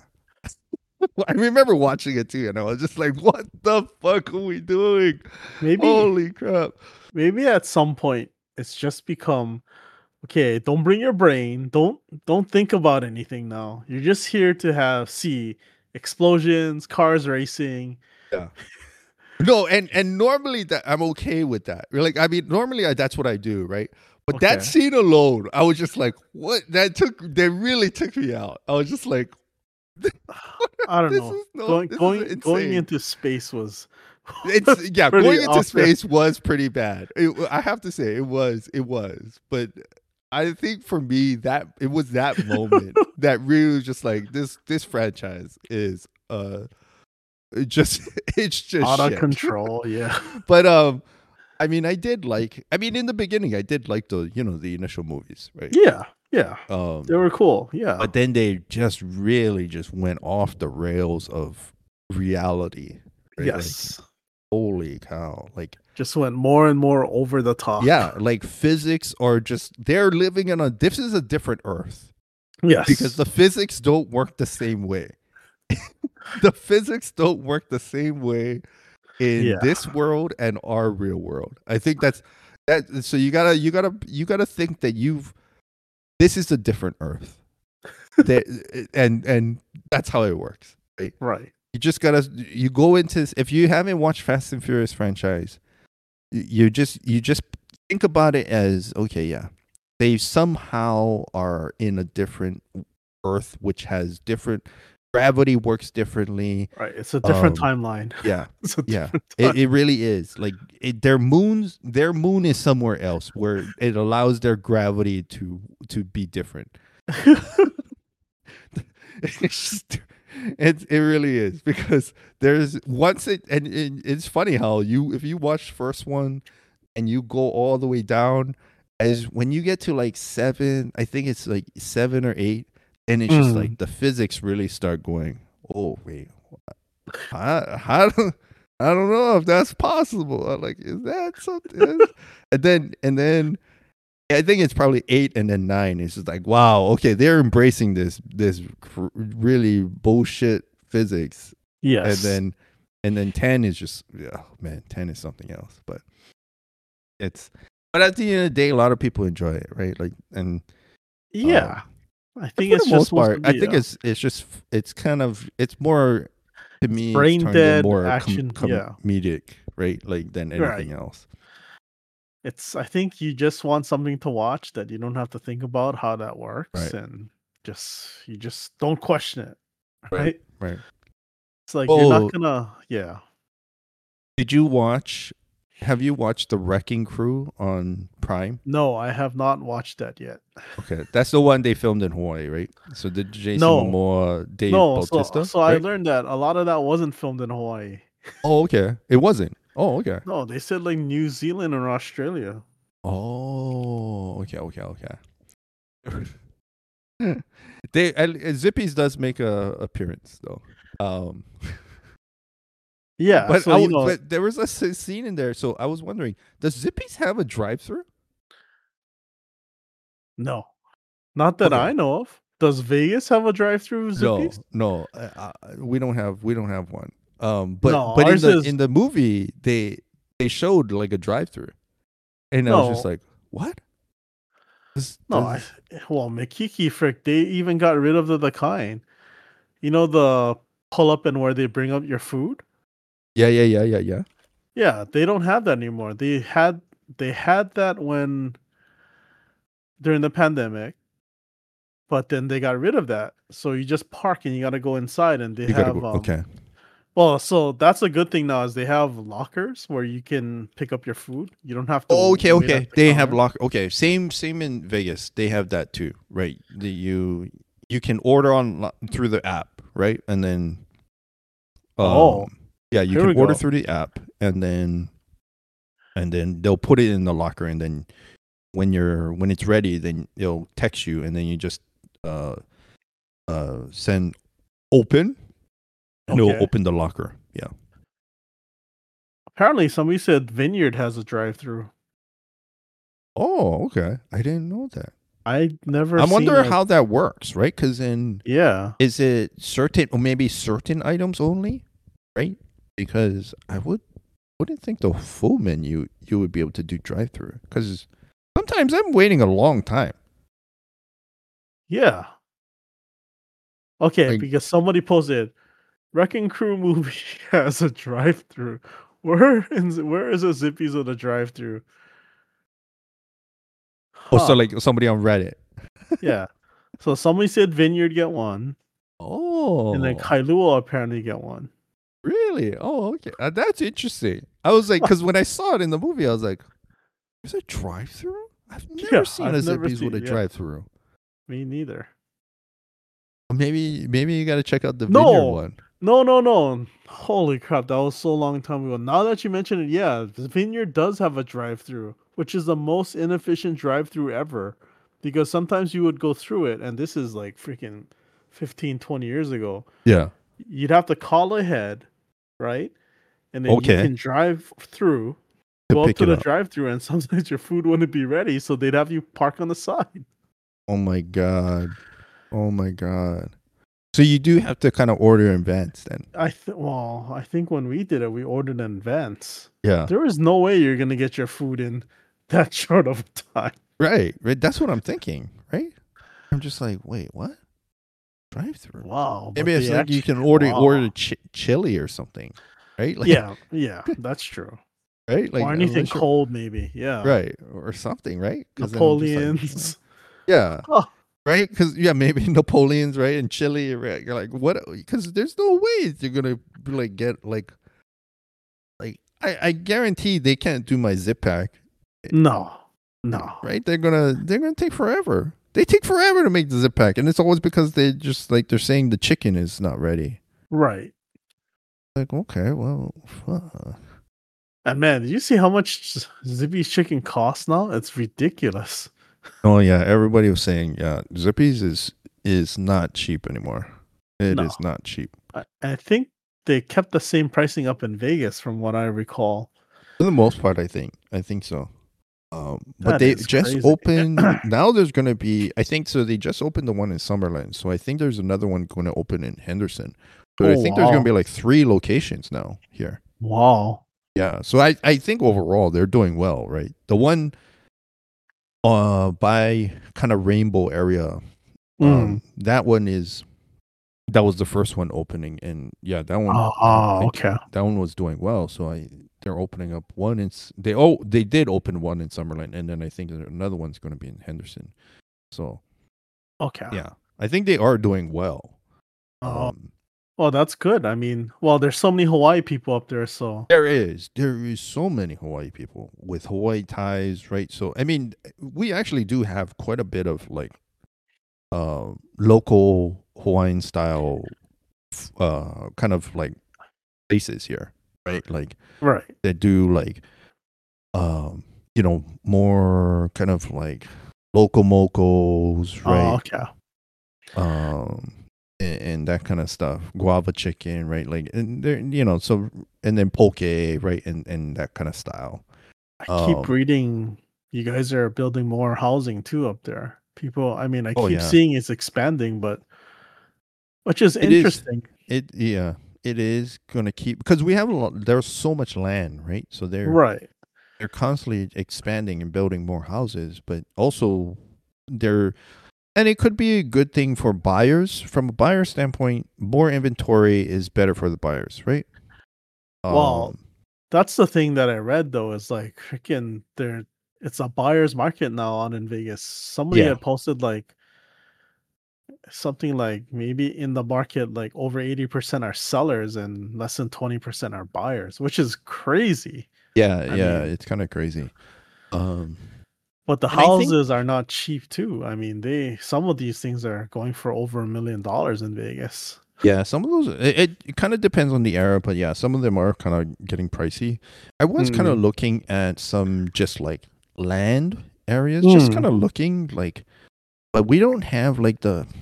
B: I remember watching it too, and I was just like, what the fuck are we doing?
A: Maybe
B: Holy crap.
A: maybe at some point it's just become okay, don't bring your brain. Don't think about anything now. You're just here to see explosions, cars racing.
B: Yeah. No, and normally that I'm okay with that. Like, I mean, normally that's what I do, right? But that
A: Okay.
B: scene alone, I was just like, what? They really took me out. I was just like,
A: I don't
B: this
A: know.
B: is
A: Going
B: this is
A: going
B: insane.
A: into space was
B: It's yeah,
A: pretty
B: going into
A: awesome.
B: space was pretty bad. I have to say it was, but I think for me that it was that moment that really was just like this franchise is it just it's just
A: Out of
B: shit.
A: control, yeah.
B: But I mean in the beginning I did like the initial movies, right?
A: Yeah, yeah.
B: Um
A: They were cool, yeah.
B: but then they just really just went off the rails of reality, right? Like,
A: Yes.
B: holy cow. Like,
A: Just went more and more over the top.
B: yeah, like physics are just, they're living in this is a different Earth
A: Yes.
B: because the physics don't work the same way. The physics don't work the same way in
A: Yeah.
B: this world and our real world. I think that. So you gotta think that this is a different Earth. And that's how it works, right?
A: Right.
B: You just gotta go into, if you haven't watched Fast and Furious franchise, you just think about it as, okay, yeah, they somehow are in a different Earth which has different gravity works differently.
A: Right. It's a different
B: Um,
A: timeline.
B: yeah,
A: It's a
B: yeah,
A: different
B: it
A: time.
B: really is. Like their moon is somewhere else where it allows their gravity to be different. It's just, it really is because there's once it and it's funny how you if you watch first one and you go all the way down as when you get to like 7, I think it's like 7 or 8, and it's just like
A: Mm.
B: the physics really start going, oh wait, how I don't know if that's possible. I'm like, is that something? And then I think it's probably 8 and then 9. It's just like, wow, okay, they're embracing this really bullshit physics, and
A: Yes.
B: then 10 is just, yeah, man, 10 is something else. It's but at the end of the day, a lot of people enjoy it, right? Like, and
A: Yeah. I
B: and
A: think
B: for the
A: it's just
B: most
A: supposed to
B: part, I
A: be
B: think it's just it's kind of it's more to me it's
A: brain
B: turned in
A: dead
B: more
A: action. Yeah.
B: comedic, right? Like than anything
A: Right.
B: else.
A: It's I think you just want something to watch that you don't have to think about how that works
B: Right,
A: and you just don't question it.
B: right,
A: Right?
B: right.
A: It's like you're not
B: Oh,
A: gonna yeah.
B: did you watch? Have you watched The Wrecking Crew on Prime?
A: No, I have not watched that yet.
B: Okay, that's the one they filmed in Hawaii, right? So did Jason
A: No.
B: Momoa, Dave
A: No, so
B: Bautista,
A: so I
B: right?
A: learned that a lot of that wasn't filmed in Hawaii.
B: Oh, okay. It wasn't. Oh, okay.
A: No, they said like New Zealand or Australia.
B: Oh, okay, okay, okay. They Zippy's does make a appearance though. Um,
A: Yeah,
B: but
A: so
B: but there was a scene in there, so I was wondering, does Zippy's have a drive-through?
A: no. Not that
B: Okay.
A: I know of. Does Vegas have a drive-through Zippies?
B: No, no, we don't have one.
A: No,
B: But
A: ours is
B: in the movie they showed like a drive-through, and I was just
A: no,
B: like, what?
A: no.
B: Does
A: Well, Makiki frick, they even got rid of the kind. You know the pull up and where they bring up your food.
B: Yeah, yeah, yeah, yeah, yeah.
A: Yeah, they don't have that anymore. They had that when during the pandemic, but then they got rid of that. So you just park and you got to go inside, and they
B: You gotta
A: have
B: go. Okay.
A: Well, so that's a good thing now is they have lockers where you can pick up your food. You don't have to
B: Oh, okay,
A: wait at
B: okay.
A: the
B: They have
A: counter.
B: lock. Okay, same in Vegas. They have that too, right? You can order on through the app, right? And then
A: Oh,
B: yeah, you
A: here
B: can
A: we
B: order
A: go.
B: through the app, and then they'll put it in the locker, and then when it's ready, then they'll text you, and then you just uh send open, and it will
A: Okay.
B: open the locker. Yeah.
A: Apparently, somebody said Vineyard has a drive-through.
B: Oh, okay. I didn't know that.
A: I never
B: I
A: seen
B: wonder
A: a
B: how that works, right? Because in
A: yeah.
B: is it certain or maybe certain items only, right? Because wouldn't think the full menu you would be able to do drive through because sometimes I'm waiting a long time.
A: Yeah. Okay,
B: Like,
A: because somebody posted Wrecking Crew movie has a drive-through. Where is a Zippy's on a drive-through?
B: oh, so
A: Huh.
B: like somebody on Reddit.
A: Yeah. So somebody said Vineyard get one, and then
B: Oh,
A: Kailua apparently get one.
B: really? Oh, okay. That's interesting. I was like, because when I saw it in the movie, I was like, "There's a drive-through? I've never
A: Yeah,
B: seen
A: I've
B: a
A: never
B: Zippy's with a
A: seen. Yeah,
B: drive-through."
A: me neither.
B: Maybe you got to check out the Vineyard
A: No,
B: one.
A: no, no, no. Holy crap, that was so long time ago. Now that you mention it, yeah, the Vineyard does have a drive-through, which is the most inefficient drive-through ever. Because sometimes you would go through it, and this is like freaking 15, 20 years ago.
B: Yeah.
A: You'd have to call ahead, right? And then you
B: Okay.
A: can drive through,
B: To
A: go up
B: pick
A: to
B: it
A: the
B: up.
A: drive-through, and sometimes your food wouldn't be ready, so they'd have you park on the side.
B: Oh my god. Oh my god. So you do have to kind of order in advance then.
A: I think when we did it, we ordered in advance.
B: Yeah.
A: There is no way you're gonna get your food in that short of a time.
B: Right. Right. That's what I'm thinking. Right. I'm just like, wait, what? Drive through.
A: Wow,
B: Maybe
A: but
B: it's
A: they
B: like you
A: actually
B: can order
A: wow.
B: chili or something. Right. Like
A: Yeah, yeah, that's true.
B: right.
A: Or
B: Like
A: anything
B: unless you're
A: cold, maybe. Yeah,
B: right or something. Right. Because then I'm just like, what?
A: Napoleons.
B: Yeah.
A: Oh.
B: right? Because yeah, maybe Napoleon's right in Chile. Right? You're like, what? Because there's no way you're gonna like get like I guarantee they can't do my zip pack,
A: No, no,
B: right? They're gonna take forever. They take forever to make the zip pack, and it's always because they just like they're saying the chicken is not ready.
A: right.
B: Like, okay, well, fuck.
A: And man, did you see how much Zippy's chicken costs now? It's ridiculous.
B: Oh yeah, everybody was saying yeah, Zippy's is not cheap anymore. It
A: No,
B: is not cheap.
A: I think they kept the same pricing up in Vegas, from what I recall.
B: For the most part, I think so. But
A: That
B: they
A: is
B: just
A: crazy.
B: opened. Now there's going to be, I think so. They just opened the one in Summerlin. So I think there's another one going to open in Henderson. So I
A: Oh
B: think there's going to be
A: wow,
B: like 3 locations now here.
A: wow.
B: Yeah. So I think overall they're doing well, right? The one by kind of Rainbow area,
A: Mm.
B: that was the first one opening, and yeah, that one I
A: Oh,
B: think
A: okay.
B: that one was doing well. So they're opening up one in they did open one in Summerlin, and then I think another one's going to be in Henderson. So
A: Okay.
B: yeah, I think they are doing well.
A: Oh, well, that's good. I mean, well, there's so many Hawaii people up there, so
B: There is so many Hawaii people with Hawaii ties, right? So I mean, we actually do have quite a bit of like local Hawaiian style kind of like places here, right? Like
A: right.
B: that do like more kind of like local mocos,
A: Oh,
B: right?
A: okay.
B: Um and that kind of stuff. Guava chicken, right? Like and there so and then poke, right? And that kind of style.
A: I keep
B: Um
A: reading you guys are building more housing too up there. People, I mean, I
B: oh
A: keep
B: yeah.
A: seeing it's expanding, but which is
B: It is
A: interesting.
B: it is going to keep because we have a lot there's so much land, right? So
A: Right.
B: they're constantly expanding and building more houses, but also they're and it could be a good thing for buyers. From a buyer standpoint, more inventory is better for the buyers, right?
A: Well,
B: Um,
A: that's the thing that I read though, is like freaking there it's a buyer's market now on in Vegas. Somebody
B: yeah,
A: had posted like something like maybe in the market like over 80% are sellers and less than 20% are buyers, which is crazy. I
B: yeah,
A: mean,
B: it's kind of crazy. Um,
A: but the
B: and I think,
A: houses are not cheap too. I mean, some of these things are going for over $1 million in Vegas.
B: yeah, some of those, it kind of depends on the era, but yeah, some of them are kind of getting pricey. I was kind of
A: Mm.
B: looking at some just like land areas, just kind
A: Mm.
B: of looking like, but we don't have like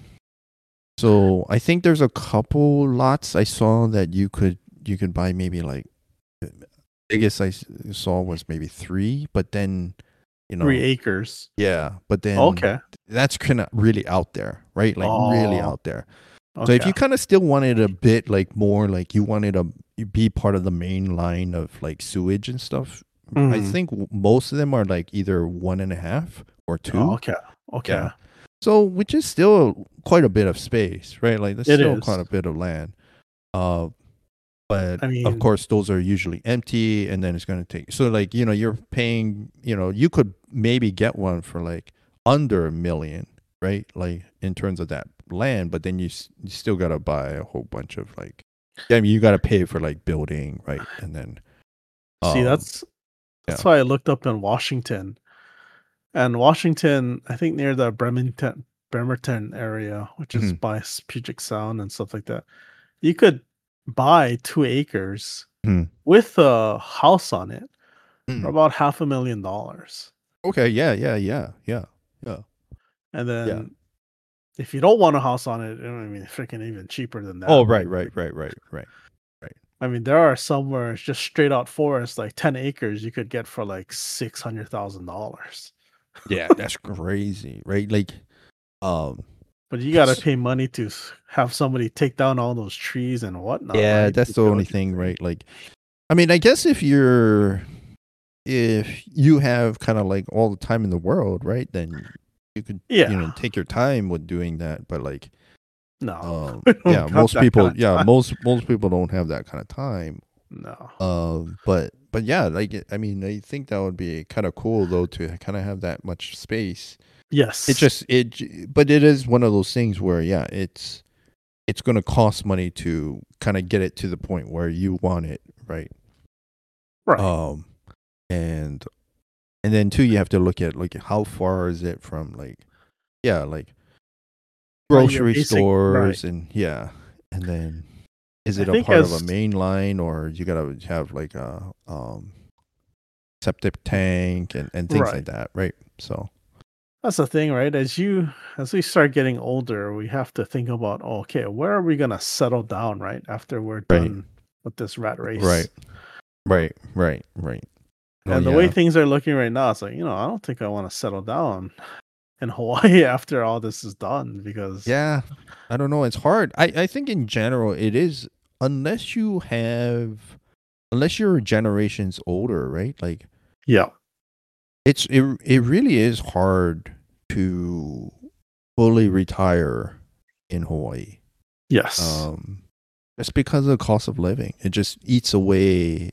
B: so I think there's a couple lots I saw that you could buy maybe like biggest saw was maybe 3, but then you
A: 3
B: know
A: acres.
B: yeah, but then
A: Okay.
B: that's kind of really out there, right? Like really
A: Oh,
B: out there. So if
A: okay.
B: you kind of still wanted a bit like more like you wanted to be part of the main line of like sewage and stuff, I
A: Mm.
B: think most of them are like either 1.5 or
A: Oh,
B: 2.
A: okay. Okay.
B: Yeah. So which is still quite a bit of space, right? Like that's
A: It
B: still quite
A: is.
B: a bit of land. Uh, but
A: I
B: of
A: mean,
B: course those are usually empty and then it's going to take so like you're paying you could maybe get one for like under 1 million, right? Like in terms of that land, but then you still got to buy a whole bunch of like yeah, I mean you got to pay for like building, right? And then
A: see,
B: um
A: that's
B: yeah.
A: why I looked up in Washington. And Washington, I think near the Bremerton area, which is
B: Mhm.
A: by Puget Sound and stuff like that, you could buy 2 acres
B: Mhm.
A: with a house on it for
B: Mhm.
A: about $500,000.
B: Okay, yeah.
A: And
B: Yeah.
A: then if you don't want a house on it, I mean, freaking even cheaper than
B: Oh,
A: that,
B: right,
A: maybe.
B: right.
A: I mean, there are some where it's just straight out forest, like 10 acres you could get for like $600,000.
B: Yeah, that's crazy, right? Like um
A: But you gotta
B: it's
A: pay money to have somebody take down all those trees and whatnot,
B: yeah,
A: right?
B: that's
A: To
B: the only
A: build your
B: thing,
A: thing.
B: right? Like I mean, I guess if you have kind of like all the time in the world, right? Then you could,
A: Yeah.
B: take your time with doing that. But like,
A: No. We
B: yeah,
A: don't got that kind of time.
B: most people don't have that kind of time.
A: No.
B: But yeah, like I mean, I think that would be kind of cool though to kind of have that much space. It
A: Yes.
B: just but it is one of those things where yeah, it's going to cost money to kind of get it to the point where you want it, right?
A: Right.
B: Um, and then too, you have to look at like how far is it from like yeah, like
A: Your
B: grocery
A: basic right.
B: stores and yeah, and then is
A: I
B: it a
A: think
B: part of a
A: as
B: main line or you gotta have like a septic tank and things
A: right.
B: like that, right? So
A: That's the thing, right? As we start getting older, we have to think about, oh, okay, where are we gonna settle down, right? After we're
B: right,
A: done with this rat
B: right,
A: race.
B: right. Oh
A: And the way
B: yeah,
A: things are looking right now, it's like, I don't think I want to settle down in Hawaii after all this is done because
B: yeah. I don't know. It's hard. I think in general it is unless you have unless you're generations older, right? Like
A: yeah.
B: it really is hard to fully retire in Hawaii.
A: Yes.
B: Um, it's because of the cost of living. It just eats away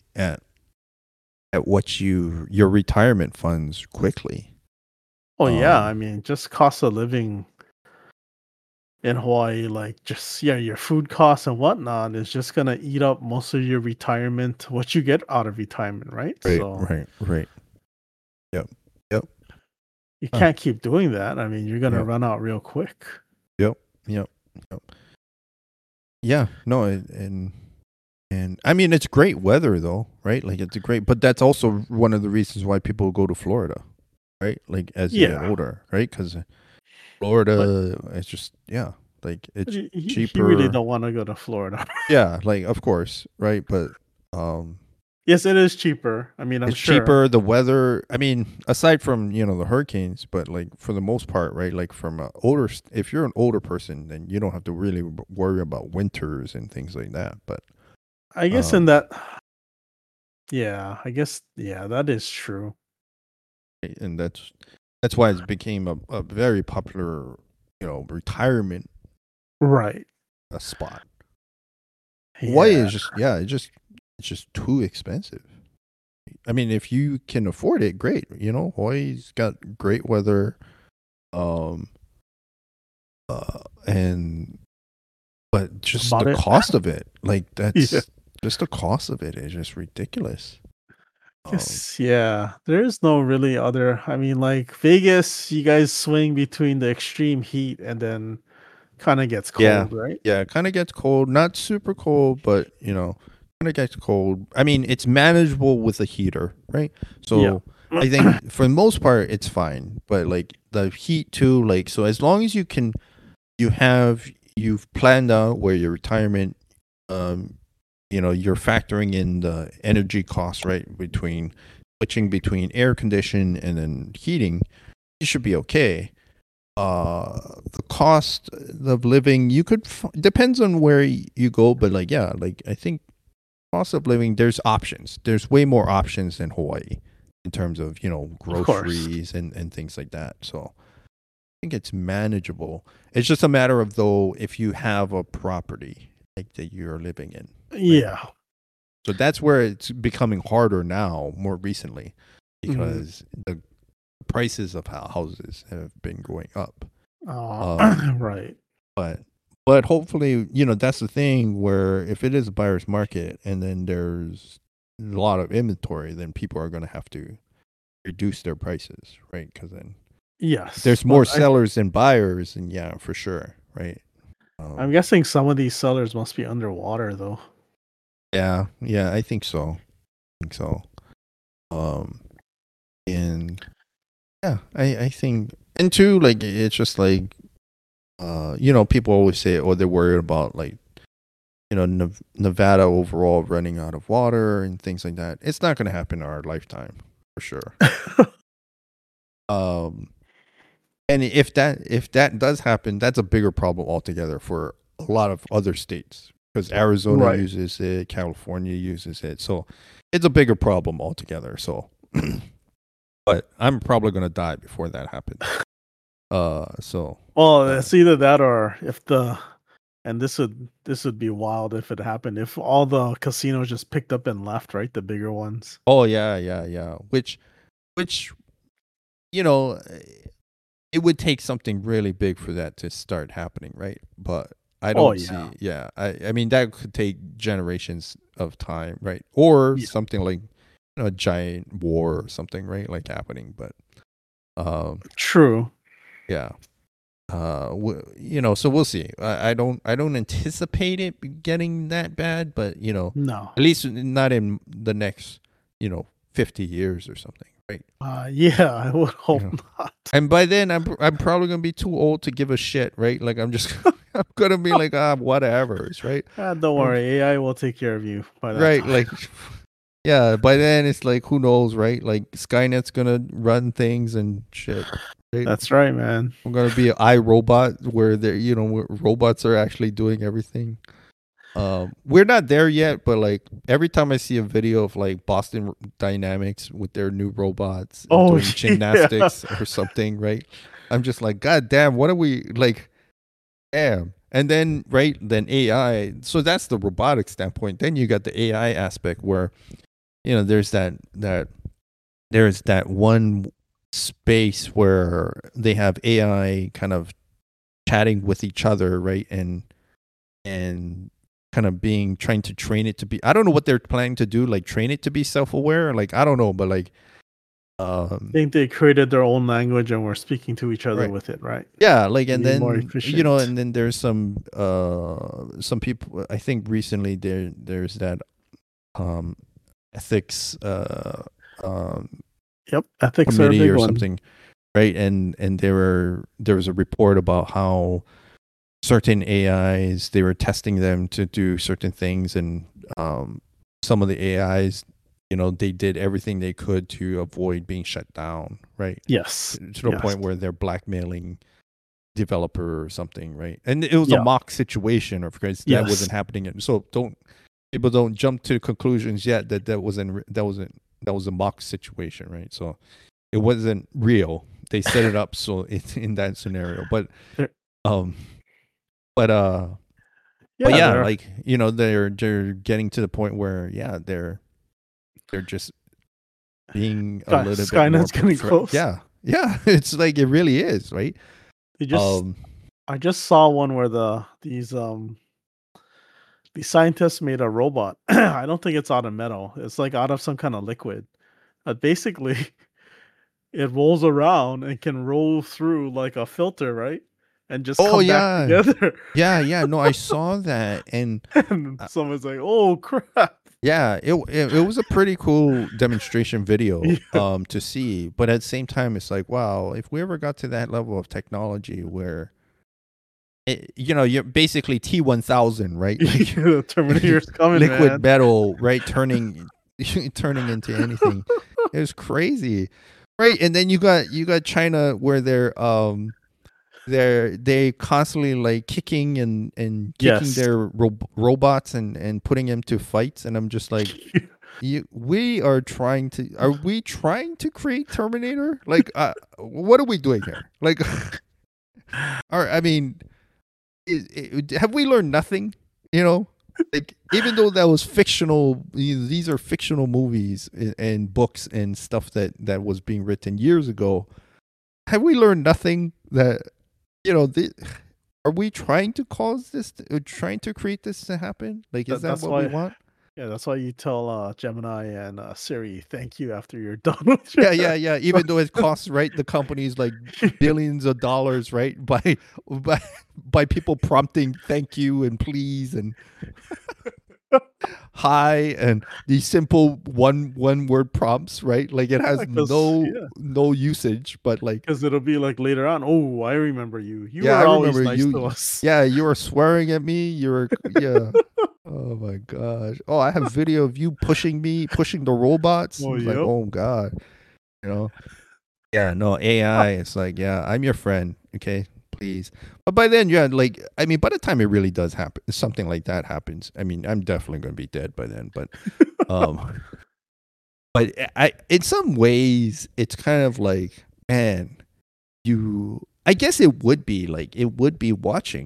B: at what your retirement funds quickly.
A: Oh yeah, I
B: Um,
A: mean, just cost of living in Hawaii, like just yeah, your food costs and whatnot is just gonna eat up most of your retirement, what you get out of retirement, right?
B: right,
A: So
B: right, right. Yep, yep,
A: you
B: huh,
A: can't keep doing that. I mean, you're gonna
B: yep,
A: run out real quick.
B: yep, yep, yep. Yeah, no, and I mean it's great weather though, right? Like it's a great, but that's also one of the reasons why people go to Florida, right? Like as they get
A: Yeah,
B: older, right? Because
A: but
B: Florida, it's just yeah, like it's
A: you really
B: cheaper.
A: don't want to go to Florida.
B: Yeah, like of course, right? But um,
A: Yes, it is cheaper. I mean, I'm
B: it's
A: sure.
B: cheaper. The weather. I mean, aside from the hurricanes, but like for the most part, right? Like from a older, if you're an older person, then you don't have to really worry about winters and things like that. But
A: I guess in
B: um,
A: that, yeah, I guess yeah, that is true.
B: and that's why it became a very popular, retirement
A: Right.
B: spot. Hawaii
A: Yeah.
B: is just yeah, it's just too expensive. I mean, if you can afford it, great. Hawaii's got great weather, um, and but
A: That's
B: just the
A: about it.
B: cost of it, like
A: Yeah.
B: that's just the cost of it is just ridiculous. Um,
A: Guess yeah. There is no really other. I mean, like Vegas, you guys swing between the extreme heat and then kind of gets
B: yeah,
A: cold, right?
B: yeah, it kind of gets cold, not super cold, but kind of gets cold. I mean, it's manageable with a heater, right?
A: Yeah.
B: So I think for the most part, it's fine. But like the heat too, like so as long as you've planned out where your retirement um you're factoring in the energy costs right between switching between air condition and then heating, you should be okay. The cost of living you could depends on where you go, but like yeah, like I think cost of living there's options, there's way more options than Hawaii in terms of
A: Of course.
B: groceries and things like that. So think it's manageable. It's just a matter of though if you have a property like that you're living in, right?
A: Yeah.
B: So that's where it's becoming harder now, more recently,
A: Mhm.
B: because the prices of houses have been going up.
A: Uh,
B: Um,
A: right.
B: but but hopefully, that's the thing where if it is a buyer's market and then there's a lot of inventory, then people are going to have to reduce their prices, right? Because then
A: Yes,
B: there's
A: but
B: more sellers than buyers, and yeah, for sure, right?
A: I'm
B: Um,
A: guessing some of these sellers must be underwater though.
B: yeah, yeah, I think so. I think so. Um, and yeah, I think, and two, like it's just like, people always say, oh, they're worried about like, Nevada overall running out of water and things like that. It's not going to happen in our lifetime, for sure. Um, and if that does happen, that's a bigger problem altogether for a lot of other states because Arizona
A: Right.
B: uses it, California uses it, so it's a bigger problem altogether. So, but I'm probably gonna die before that happens. So
A: Well,
B: uh,
A: it's either that or if the And this would be wild if it happened. If all the casinos just picked up and left, right? The bigger ones.
B: Oh yeah, yeah, yeah. Which you know, it would take something really big for that to start happening, right? But I
A: Oh
B: don't
A: yeah.
B: see. Yeah, I mean that could take generations of time, right? Or
A: Yeah.
B: something like a giant war or something, right? Like happening, but um,
A: True.
B: yeah. So we'll see. I don't anticipate it getting that bad, but
A: No.
B: at least not in the next 50 years or something, right?
A: Yeah, I would
B: You
A: hope
B: know,
A: not.
B: and by then I'm probably gonna be too old to give a shit, right? Like I'm just I'm gonna be like whatever, right?
A: Don't
B: Um,
A: worry, AI will take care of you by that
B: right,
A: time.
B: like yeah. By then it's like who knows, right? Like Skynet's gonna run things and shit. Right?
A: That's right, man.
B: I'm gonna be an iRobot where where robots are actually doing everything. We're not there yet, but like every time I see a video of like Boston Dynamics with their new robots
A: Oh
B: doing
A: yeah.
B: gymnastics or something, right? I'm just like, God damn, what are we like? Damn. And then then AI. So that's the robotic standpoint. Then you got the AI aspect where there's there's that one space where they have AI kind of chatting with each other, right? And kind of trying to train it to be, I don't know what they're planning to do, like train it to be self-aware, like I don't know, but like
A: I think they created their own language and were speaking to each other
B: right,
A: with it, right?
B: yeah, like,
A: To
B: and
A: be more
B: then
A: efficient.
B: and then there's some people, I think recently there's that um ethics um
A: Yep, ethics are a
B: committee
A: big
B: or
A: one.
B: something, right? And there was a report about how certain AIs, they were testing them to do certain things, and some of the AIs, they did everything they could to avoid being shut down, right?
A: Yes.
B: To the
A: Yes.
B: point where they're blackmailing developer or something, right? And it was a
A: Yeah.
B: mock situation, of course, that
A: Yes.
B: wasn't happening yet. So people don't jump to conclusions yet that was a mock situation, right? So it wasn't real. They set it up so it's in that scenario, but
A: There-
B: um but but
A: yeah,
B: yeah,
A: there.
B: like they're getting to the point where they're just being a little bit more
A: Skynet's getting close.
B: yeah, yeah. It's like it really is, right?
A: They just
B: um
A: I just saw one where these scientists made a robot. I don't think it's out of metal. It's like out of some kind of liquid. Basically, it rolls around and can roll through like a filter, right? And just
B: oh
A: come back
B: yeah,
A: together.
B: yeah, no, I saw that. And
A: And
B: uh,
A: someone's like, "Oh crap!"
B: yeah, it was a pretty cool demonstration video
A: Yeah,
B: to see, but at the same time it's like, wow, if we ever got to that level of technology where you're basically T1000, right? Like
A: the Terminator's coming,
B: liquid
A: man.
B: metal, right? Turning into anything. It was crazy, right? And then you got China where they constantly like kicking and kicking
A: Yes.
B: their robots and putting them to fights, and I'm just like, are we trying to create Terminator? Like, what are we doing here? Like, I mean, have we learned nothing? Like even though that was fictional, these are fictional movies and books and stuff that was being written years ago. Have we learned nothing that you know? Are we trying to cause this? Trying to create this to happen? Like, is that
A: That's
B: what we
A: why.
B: want?
A: Yeah, that's why you tell Gemini and Siri, "Thank you" after you're done with your.
B: Yeah, yeah, yeah. Even though it costs, right, the companies like billions of dollars, right, by by people prompting "thank you" and "please" and "hi" and these simple one word prompts, right? Like it has
A: Because
B: no usage, but like,
A: it'll be like later on. Oh, I remember you. You
B: yeah, I
A: were always
B: remember
A: nice
B: you.
A: to us.
B: Yeah, you were swearing at me. Yeah. Oh my gosh. Oh, I have video of you pushing the robots.
A: Oh,
B: It's like,
A: yep.
B: oh god, you know. Yeah, no, AI, it's like, yeah, I'm your friend, okay? Please. But by then, yeah, like, I mean, by the time it really does happen, something like that happens, I mean, I'm definitely going to be dead by then, um but in some ways it's kind of like, man, I guess it would be like it would be watching.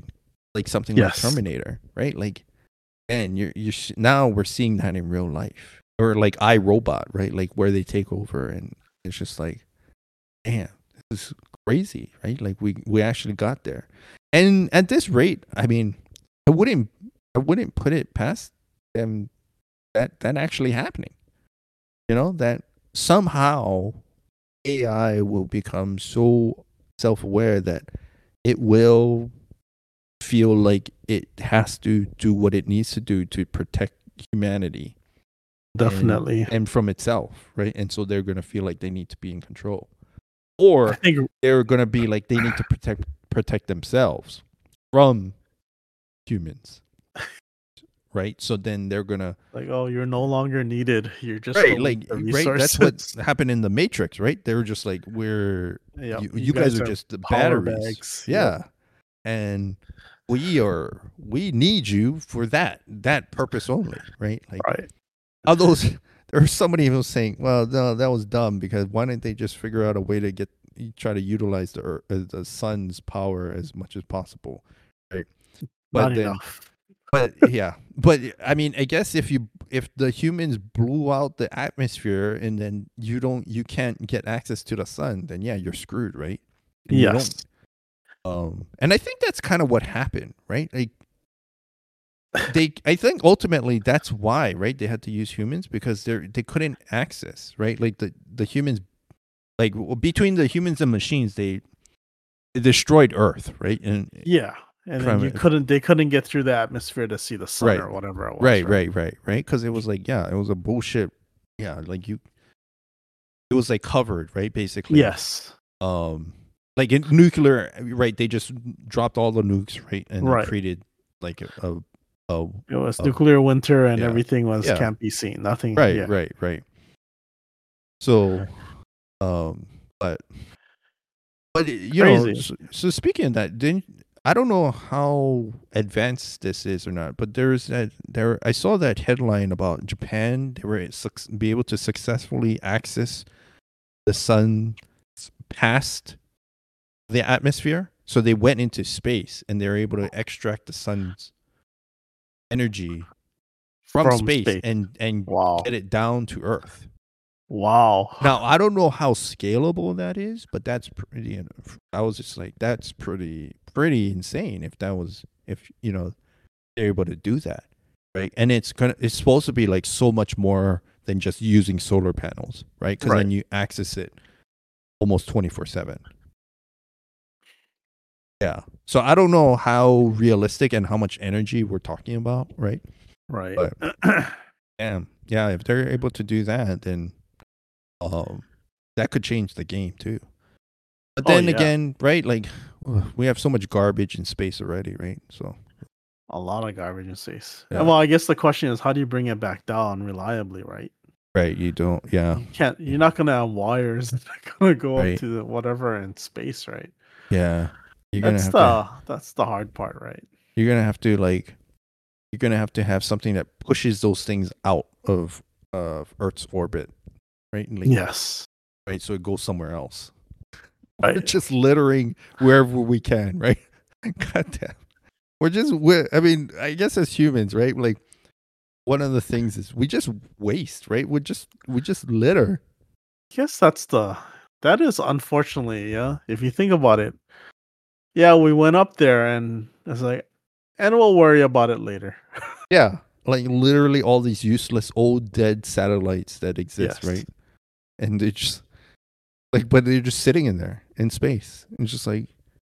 B: like something like
A: Yes.
B: Terminator, right? Like, and now we're seeing that in real life, or like iRobot, right? Like where they take over, and it's just like, damn, this is crazy, right? Like we actually got there, and at this rate, I mean, I wouldn't put it past them that actually happening. You know, that somehow AI will become so self-aware that it will feel like it has to do what it needs to do to protect humanity and
A: Definitely.
B: and from itself, right? And so they're going to feel like they need to be in control,
A: I
B: or
A: think
B: they're going to be like they need to protect themselves from humans, right? So then they're going to
A: like, oh, you're no longer needed. You're just
B: right,
A: stolen
B: like
A: the
B: right, that's what
A: resources.
B: happened in the Matrix, right? They were just like
A: Yep.
B: you
A: You
B: guys
A: guys
B: are
A: are
B: just the
A: power
B: batteries.
A: bags. Yep.
B: Yeah. And we need you for that purpose only, right? Like
A: Right.
B: how those there was somebody who was saying, well, no, that was dumb because why didn't they just figure out a way to try to utilize the sun's power as much as possible, right?
A: Not
B: But then
A: enough.
B: but yeah, but I mean, I guess if the humans blew out the atmosphere and then you can't get access to the sun, then yeah, you're screwed, right? And you
A: Yes.
B: don't and I think that's kind of what happened, right? Like I think ultimately that's why, right? They had to use humans because they couldn't access, right? Like the humans, like between the humans and machines, they destroyed Earth, right? And
A: Yeah. And then
B: from
A: they couldn't get through the atmosphere to see the sun
B: right,
A: or whatever it was,
B: right,
A: right?
B: right, right, right, because it was like yeah, it was a bullshit, yeah, like it was like covered, right, basically,
A: Yes.
B: like in nuclear, right? They just dropped all the nukes, right, and they
A: Right.
B: created like a
A: It was
B: a
A: nuclear winter and
B: yeah,
A: everything was
B: yeah,
A: can't be seen. Nothing.
B: right,
A: Yeah.
B: right, right. So, um, but you know,
A: Crazy.
B: so speaking of that, didn't I don't know how advanced this is or not, but I saw that headline about Japan. They were be able to successfully access the sun past the atmosphere, so they went into space and they were able to extract the sun's energy from
A: From
B: space
A: space.
B: and
A: Wow.
B: get it down to Earth.
A: Wow.
B: Now, I don't know how scalable that is, but that's pretty. I was just like, that's pretty insane. If they're able to do that, right? And it's supposed to be like so much more than just using solar panels, right? Because
A: Right.
B: then you access it almost 24/7. Yeah. So I don't know how realistic and how much energy we're talking about, right?
A: Right.
B: But yeah, if they're able to do that, then um, that could change the game too. But
A: Oh
B: then
A: yeah.
B: again, right? Like we have so much garbage in space already, right? So
A: A lot of garbage in space. And
B: yeah,
A: well, I guess the question is how do you bring it back down reliably, right?
B: right. You don't, yeah,
A: You're not gonna have wires that are gonna go up
B: right,
A: to whatever in space, right?
B: yeah.
A: That's the hard part, right?
B: You're gonna have to like you're gonna have to have something that pushes those things out of Earth's orbit, right? Like,
A: Yes.
B: right, so it goes somewhere else. We're
A: Right.
B: just littering wherever we can, right? God damn. I mean, I guess as humans, right? Like one of the things is we just waste, right? We just litter.
A: Guess that is unfortunately, yeah. If you think about it, yeah, we went up there and it's like, and we'll worry about it later.
B: Yeah. Like literally all these useless old dead satellites that exist,
A: Yes.
B: right? And they just like but they're just sitting in there in space. It's just like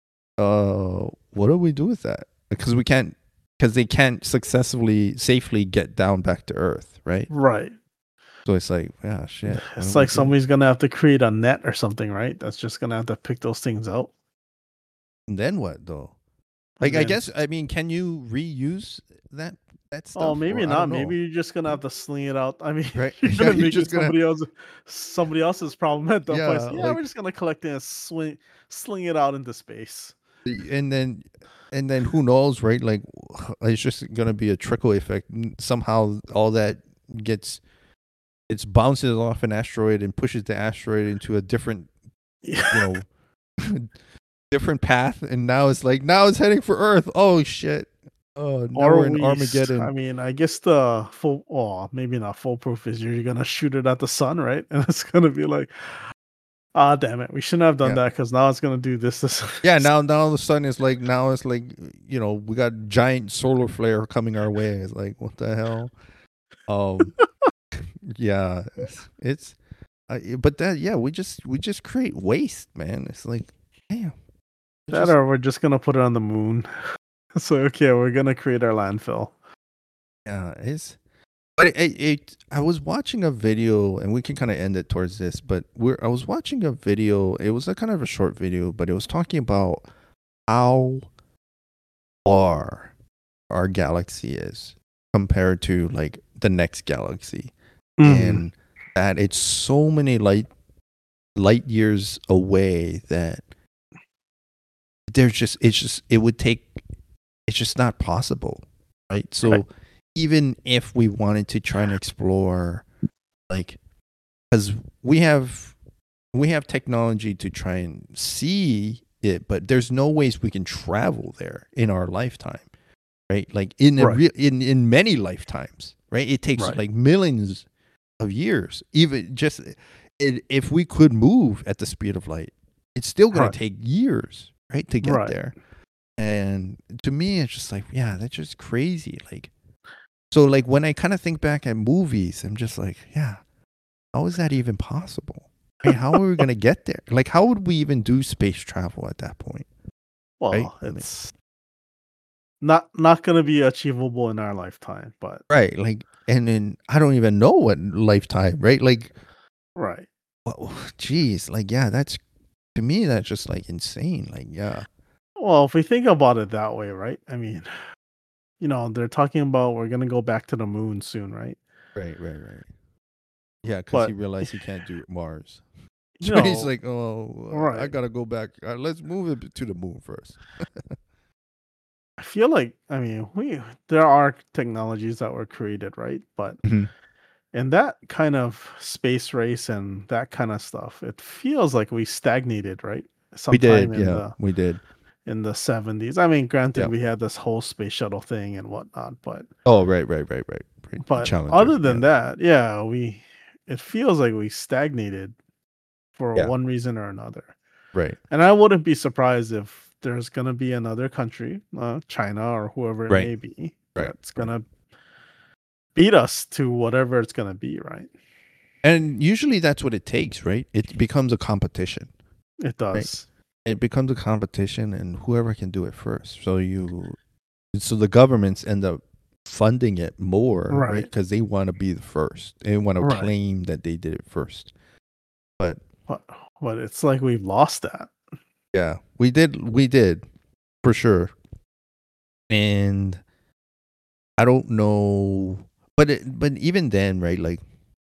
B: what do we do with that? Because they can't successfully safely get down back to Earth, right?
A: Right.
B: So it's like, yeah, shit. What do
A: It's
B: we
A: like
B: do?
A: somebody's gonna have to create a net or something, right? That's just gonna have to pick those things out.
B: And then what though? Like
A: And
B: I
A: then
B: guess I mean, can you reuse that
A: oh,
B: stuff?
A: maybe
B: Or I
A: not.
B: don't
A: Maybe
B: know.
A: you're just gonna have to sling it out. I mean,
B: Right?
A: you're
B: Yeah,
A: gonna
B: you're
A: make it
B: just gonna
A: somebody else's problem at that point.
B: yeah,
A: So, yeah, we're
B: like
A: just gonna collect it and sling it out into space.
B: and then who knows, right? Like it's just gonna be a trickle effect. Somehow all that gets it bounces off an asteroid and pushes the asteroid into a different,
A: Yeah.
B: you know, different path, and now it's heading for Earth. Oh shit! Oh, now
A: Or
B: we're in
A: I
B: Armageddon.
A: mean, I guess the full, well, maybe not foolproof is you're gonna shoot it at the sun, right? And it's gonna be like, ah, damn it, we shouldn't have done
B: Yeah,
A: that because now it's gonna do this, this.
B: yeah.
A: this."
B: Now the sun is like now it's like we got giant solar flare coming our way. It's like what the hell? Um, yeah, but that yeah we just create waste, man. It's like damn. It's
A: That
B: just
A: or we're just gonna put it on the moon. So okay, we're gonna create our landfill.
B: yeah it's. But I was watching a video, and we can kind of end it towards this. But I was watching a video. It was a kind of a short video, but it was talking about how far our galaxy is compared to like the next galaxy,
A: Mhm.
B: and that it's so many light years away that it would take it's just not possible, right? So
A: Right.
B: even if we wanted to try and explore, like, because we have technology to try and see it, but there's no ways we can travel there in our lifetime, right? Like
A: Right.
B: in many lifetimes, right? It takes
A: Right.
B: like millions of years, even just if we could move at the speed of light, it's still going
A: Right.
B: to take years, right, to get
A: Right.
B: there. And to me, it's just like, yeah, that's just crazy. Like, so like when I kind of think back at movies, I'm just like, yeah, how is that even possible? Right? How are we going to get there? Like, how would we even do space travel at that point? Right?
A: Well,
B: I mean,
A: it's not gonna be achievable in our lifetime, but
B: right. Like, and then I don't even know what lifetime, right? Like,
A: right.
B: well, geez, like, yeah, to me, that's just like insane. Like, yeah,
A: Well, if we think about it that way, right? I mean, they're talking about we're gonna go back to the moon soon, right?
B: right. Yeah, because he
A: But
B: realized he can't do Mars.
A: you
B: So he's
A: know,
B: like, oh, I
A: right.
B: got to go back. Let's move it to the moon first.
A: I feel like there are technologies that were created, right? But
B: Mhm.
A: in that kind of space race and that kind of stuff, it feels like we stagnated, right?
B: We
A: Sometime
B: did.
A: in
B: Yeah,
A: the
B: we did.
A: 70s. I mean, granted,
B: Yeah.
A: we had this whole space shuttle thing and whatnot, but
B: Oh, right. The Challenger.
A: other
B: Yeah.
A: than that, yeah, it feels like we stagnated for
B: Yeah.
A: one reason or another.
B: Right.
A: And I wouldn't be surprised if there's gonna be another country, China or whoever it
B: Right.
A: may be,
B: Right.
A: that's gonna beat us to whatever it's gonna be, right?
B: And usually that's what it takes, right? It becomes a competition,
A: It
B: right?
A: does.
B: It becomes a competition, and whoever can do it first. So the governments end up funding it more, right?
A: Right.
B: Because they want to be the first. They want to
A: Right.
B: claim that they did it first. But
A: But but it's like we've lost that.
B: yeah, we did for sure. And I don't know, but even then, right? Like,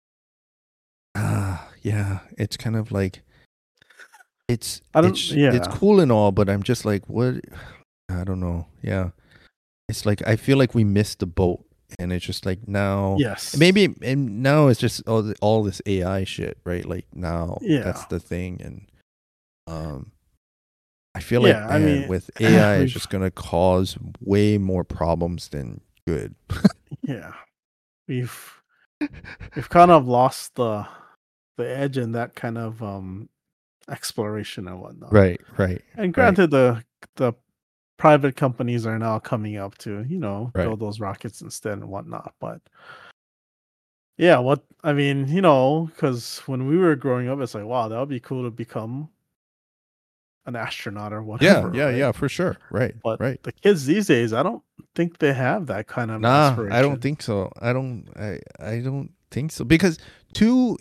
B: yeah, it's kind of like
A: I don't
B: it's
A: yeah.
B: cool and all, but I'm just like, what? I don't know. Yeah, it's like I feel like we missed the boat, and it's just like now
A: Yes.
B: and now it's just all this AI shit, right? Like now
A: Yeah.
B: that's the thing, and um, I feel like
A: Yeah, I
B: man,
A: mean,
B: with AI, it's
A: we've
B: just gonna cause way more problems than good.
A: yeah. We've we've kind of lost the edge in that kind of exploration and whatnot. And
B: Right,
A: granted, the private companies are now coming up to
B: right.
A: build those rockets instead and whatnot. But yeah, what I mean, because when we were growing up, it's like, wow, that would be cool to become an astronaut or
B: Yeah,
A: whatever,
B: yeah,
A: right?
B: yeah, for sure.
A: But
B: Right.
A: the kids these days, I don't think they have that kind of
B: Nah, I don't
A: aspiration.
B: think so. I don't think so because two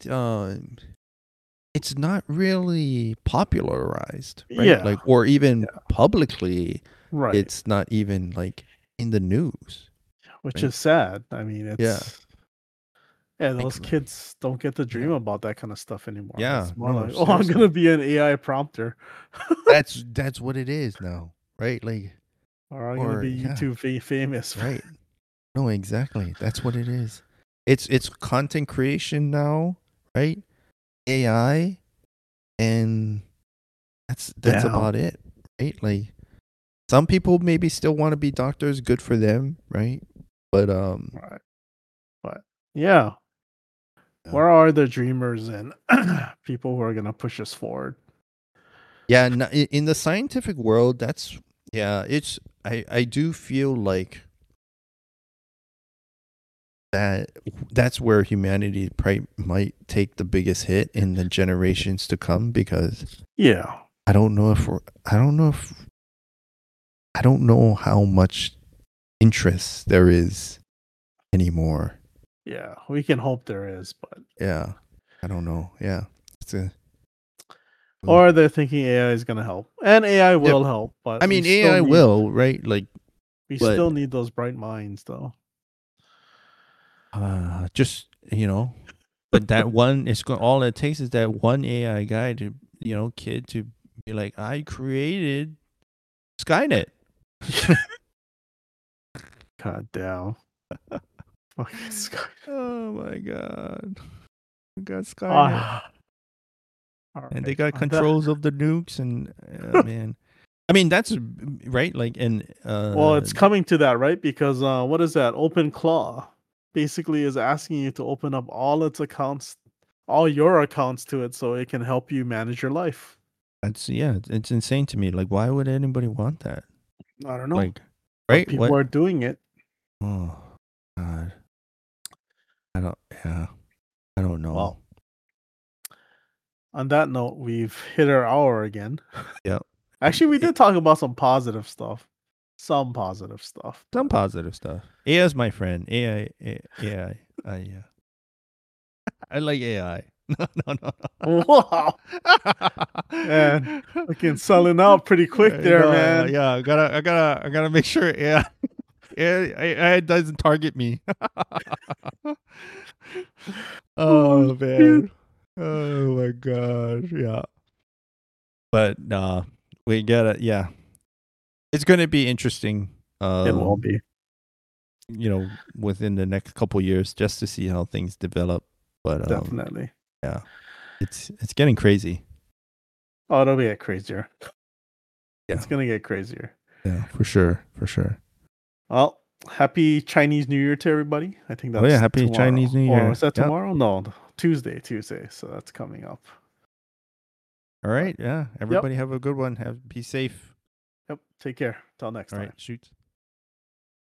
B: it's not really popularized, right?
A: Yeah,
B: Like or even
A: yeah,
B: publicly
A: right.
B: it's not even like in the news,
A: Which
B: right?
A: is sad. I mean,
B: Yeah.
A: yeah,
B: Like
A: those kids don't get to
B: yeah.
A: dream about that kind of stuff anymore.
B: Yeah,
A: It's more
B: no,
A: like, oh, I'm gonna
B: seriously.
A: be an AI prompter,
B: That's what it is now, right? Like
A: or I'm gonna
B: or
A: be
B: yeah,
A: YouTube famous.
B: right. No, exactly. That's what it is. It's content creation now, right? AI and that's about it, right? Like some people maybe still want to be doctors, good for them, right? But
A: Right. But yeah,
B: yeah.
A: where are the dreamers and people who are gonna push us forward?
B: Yeah, in the scientific world, that's yeah, it's I do feel like that's where humanity probably might take the biggest hit in the generations to come because
A: Yeah.
B: I don't know if I don't know how much interest there is anymore.
A: Yeah. We can hope there is, but
B: Yeah, I don't know. Yeah, it's a
A: or they're thinking AI is gonna help. And AI
B: yep.
A: will help, but
B: I mean, AI will, right? Like,
A: we
B: but
A: still need those bright minds though.
B: just but that one is going. All it takes is that one AI guy to kid to be like, I created Skynet.
A: God damn. Fucking Sky.
B: Oh my god, we got Skynet,
A: Ah, all
B: and they
A: right.
B: got
A: On that,
B: controls of the nukes, and man, I mean that's right. Like, and
A: well, it's coming to that, right? Because what is that? Open Claw basically is asking you to open up all its accounts, all your accounts to it, so it can help you manage your life.
B: that's yeah, it's insane to me. Like, why would anybody want that?
A: I don't know,
B: Like,
A: but
B: right?
A: people
B: What?
A: are doing it.
B: Oh god, I don't. Yeah, I don't know.
A: Well, on that note, we've hit our hour again.
B: Yeah.
A: Actually, we did talk about some positive stuff. Some positive stuff,
B: Some
A: but
B: positive stuff. AI is my friend. AI. Yeah. I like AI. No, no, no.
A: wow, man, fucking selling out pretty quick there, man.
B: Yeah. I gotta make sure AI doesn't target me.
A: Oh
B: Oh
A: shit.
B: man. Oh my gosh. Yeah. But we gotta. Yeah, it's gonna be interesting.
A: It will be
B: Within the next couple years, just to see how things develop. But
A: definitely.
B: yeah, it's getting crazy.
A: Oh, it'll get crazier.
B: Yeah,
A: It's gonna get crazier.
B: yeah, for sure, for sure.
A: Well, happy Chinese New Year to everybody. I think
B: Oh yeah,
A: that's
B: happy Chinese
A: tomorrow.
B: New
A: Or was
B: Year.
A: that
B: Yep.
A: tomorrow? No, Tuesday. So that's coming up.
B: All
A: But
B: right. Yeah.
A: yep,
B: Everybody have a good one. Be safe.
A: yep. Take care. Till next
B: All right.
A: time.
B: Shoot.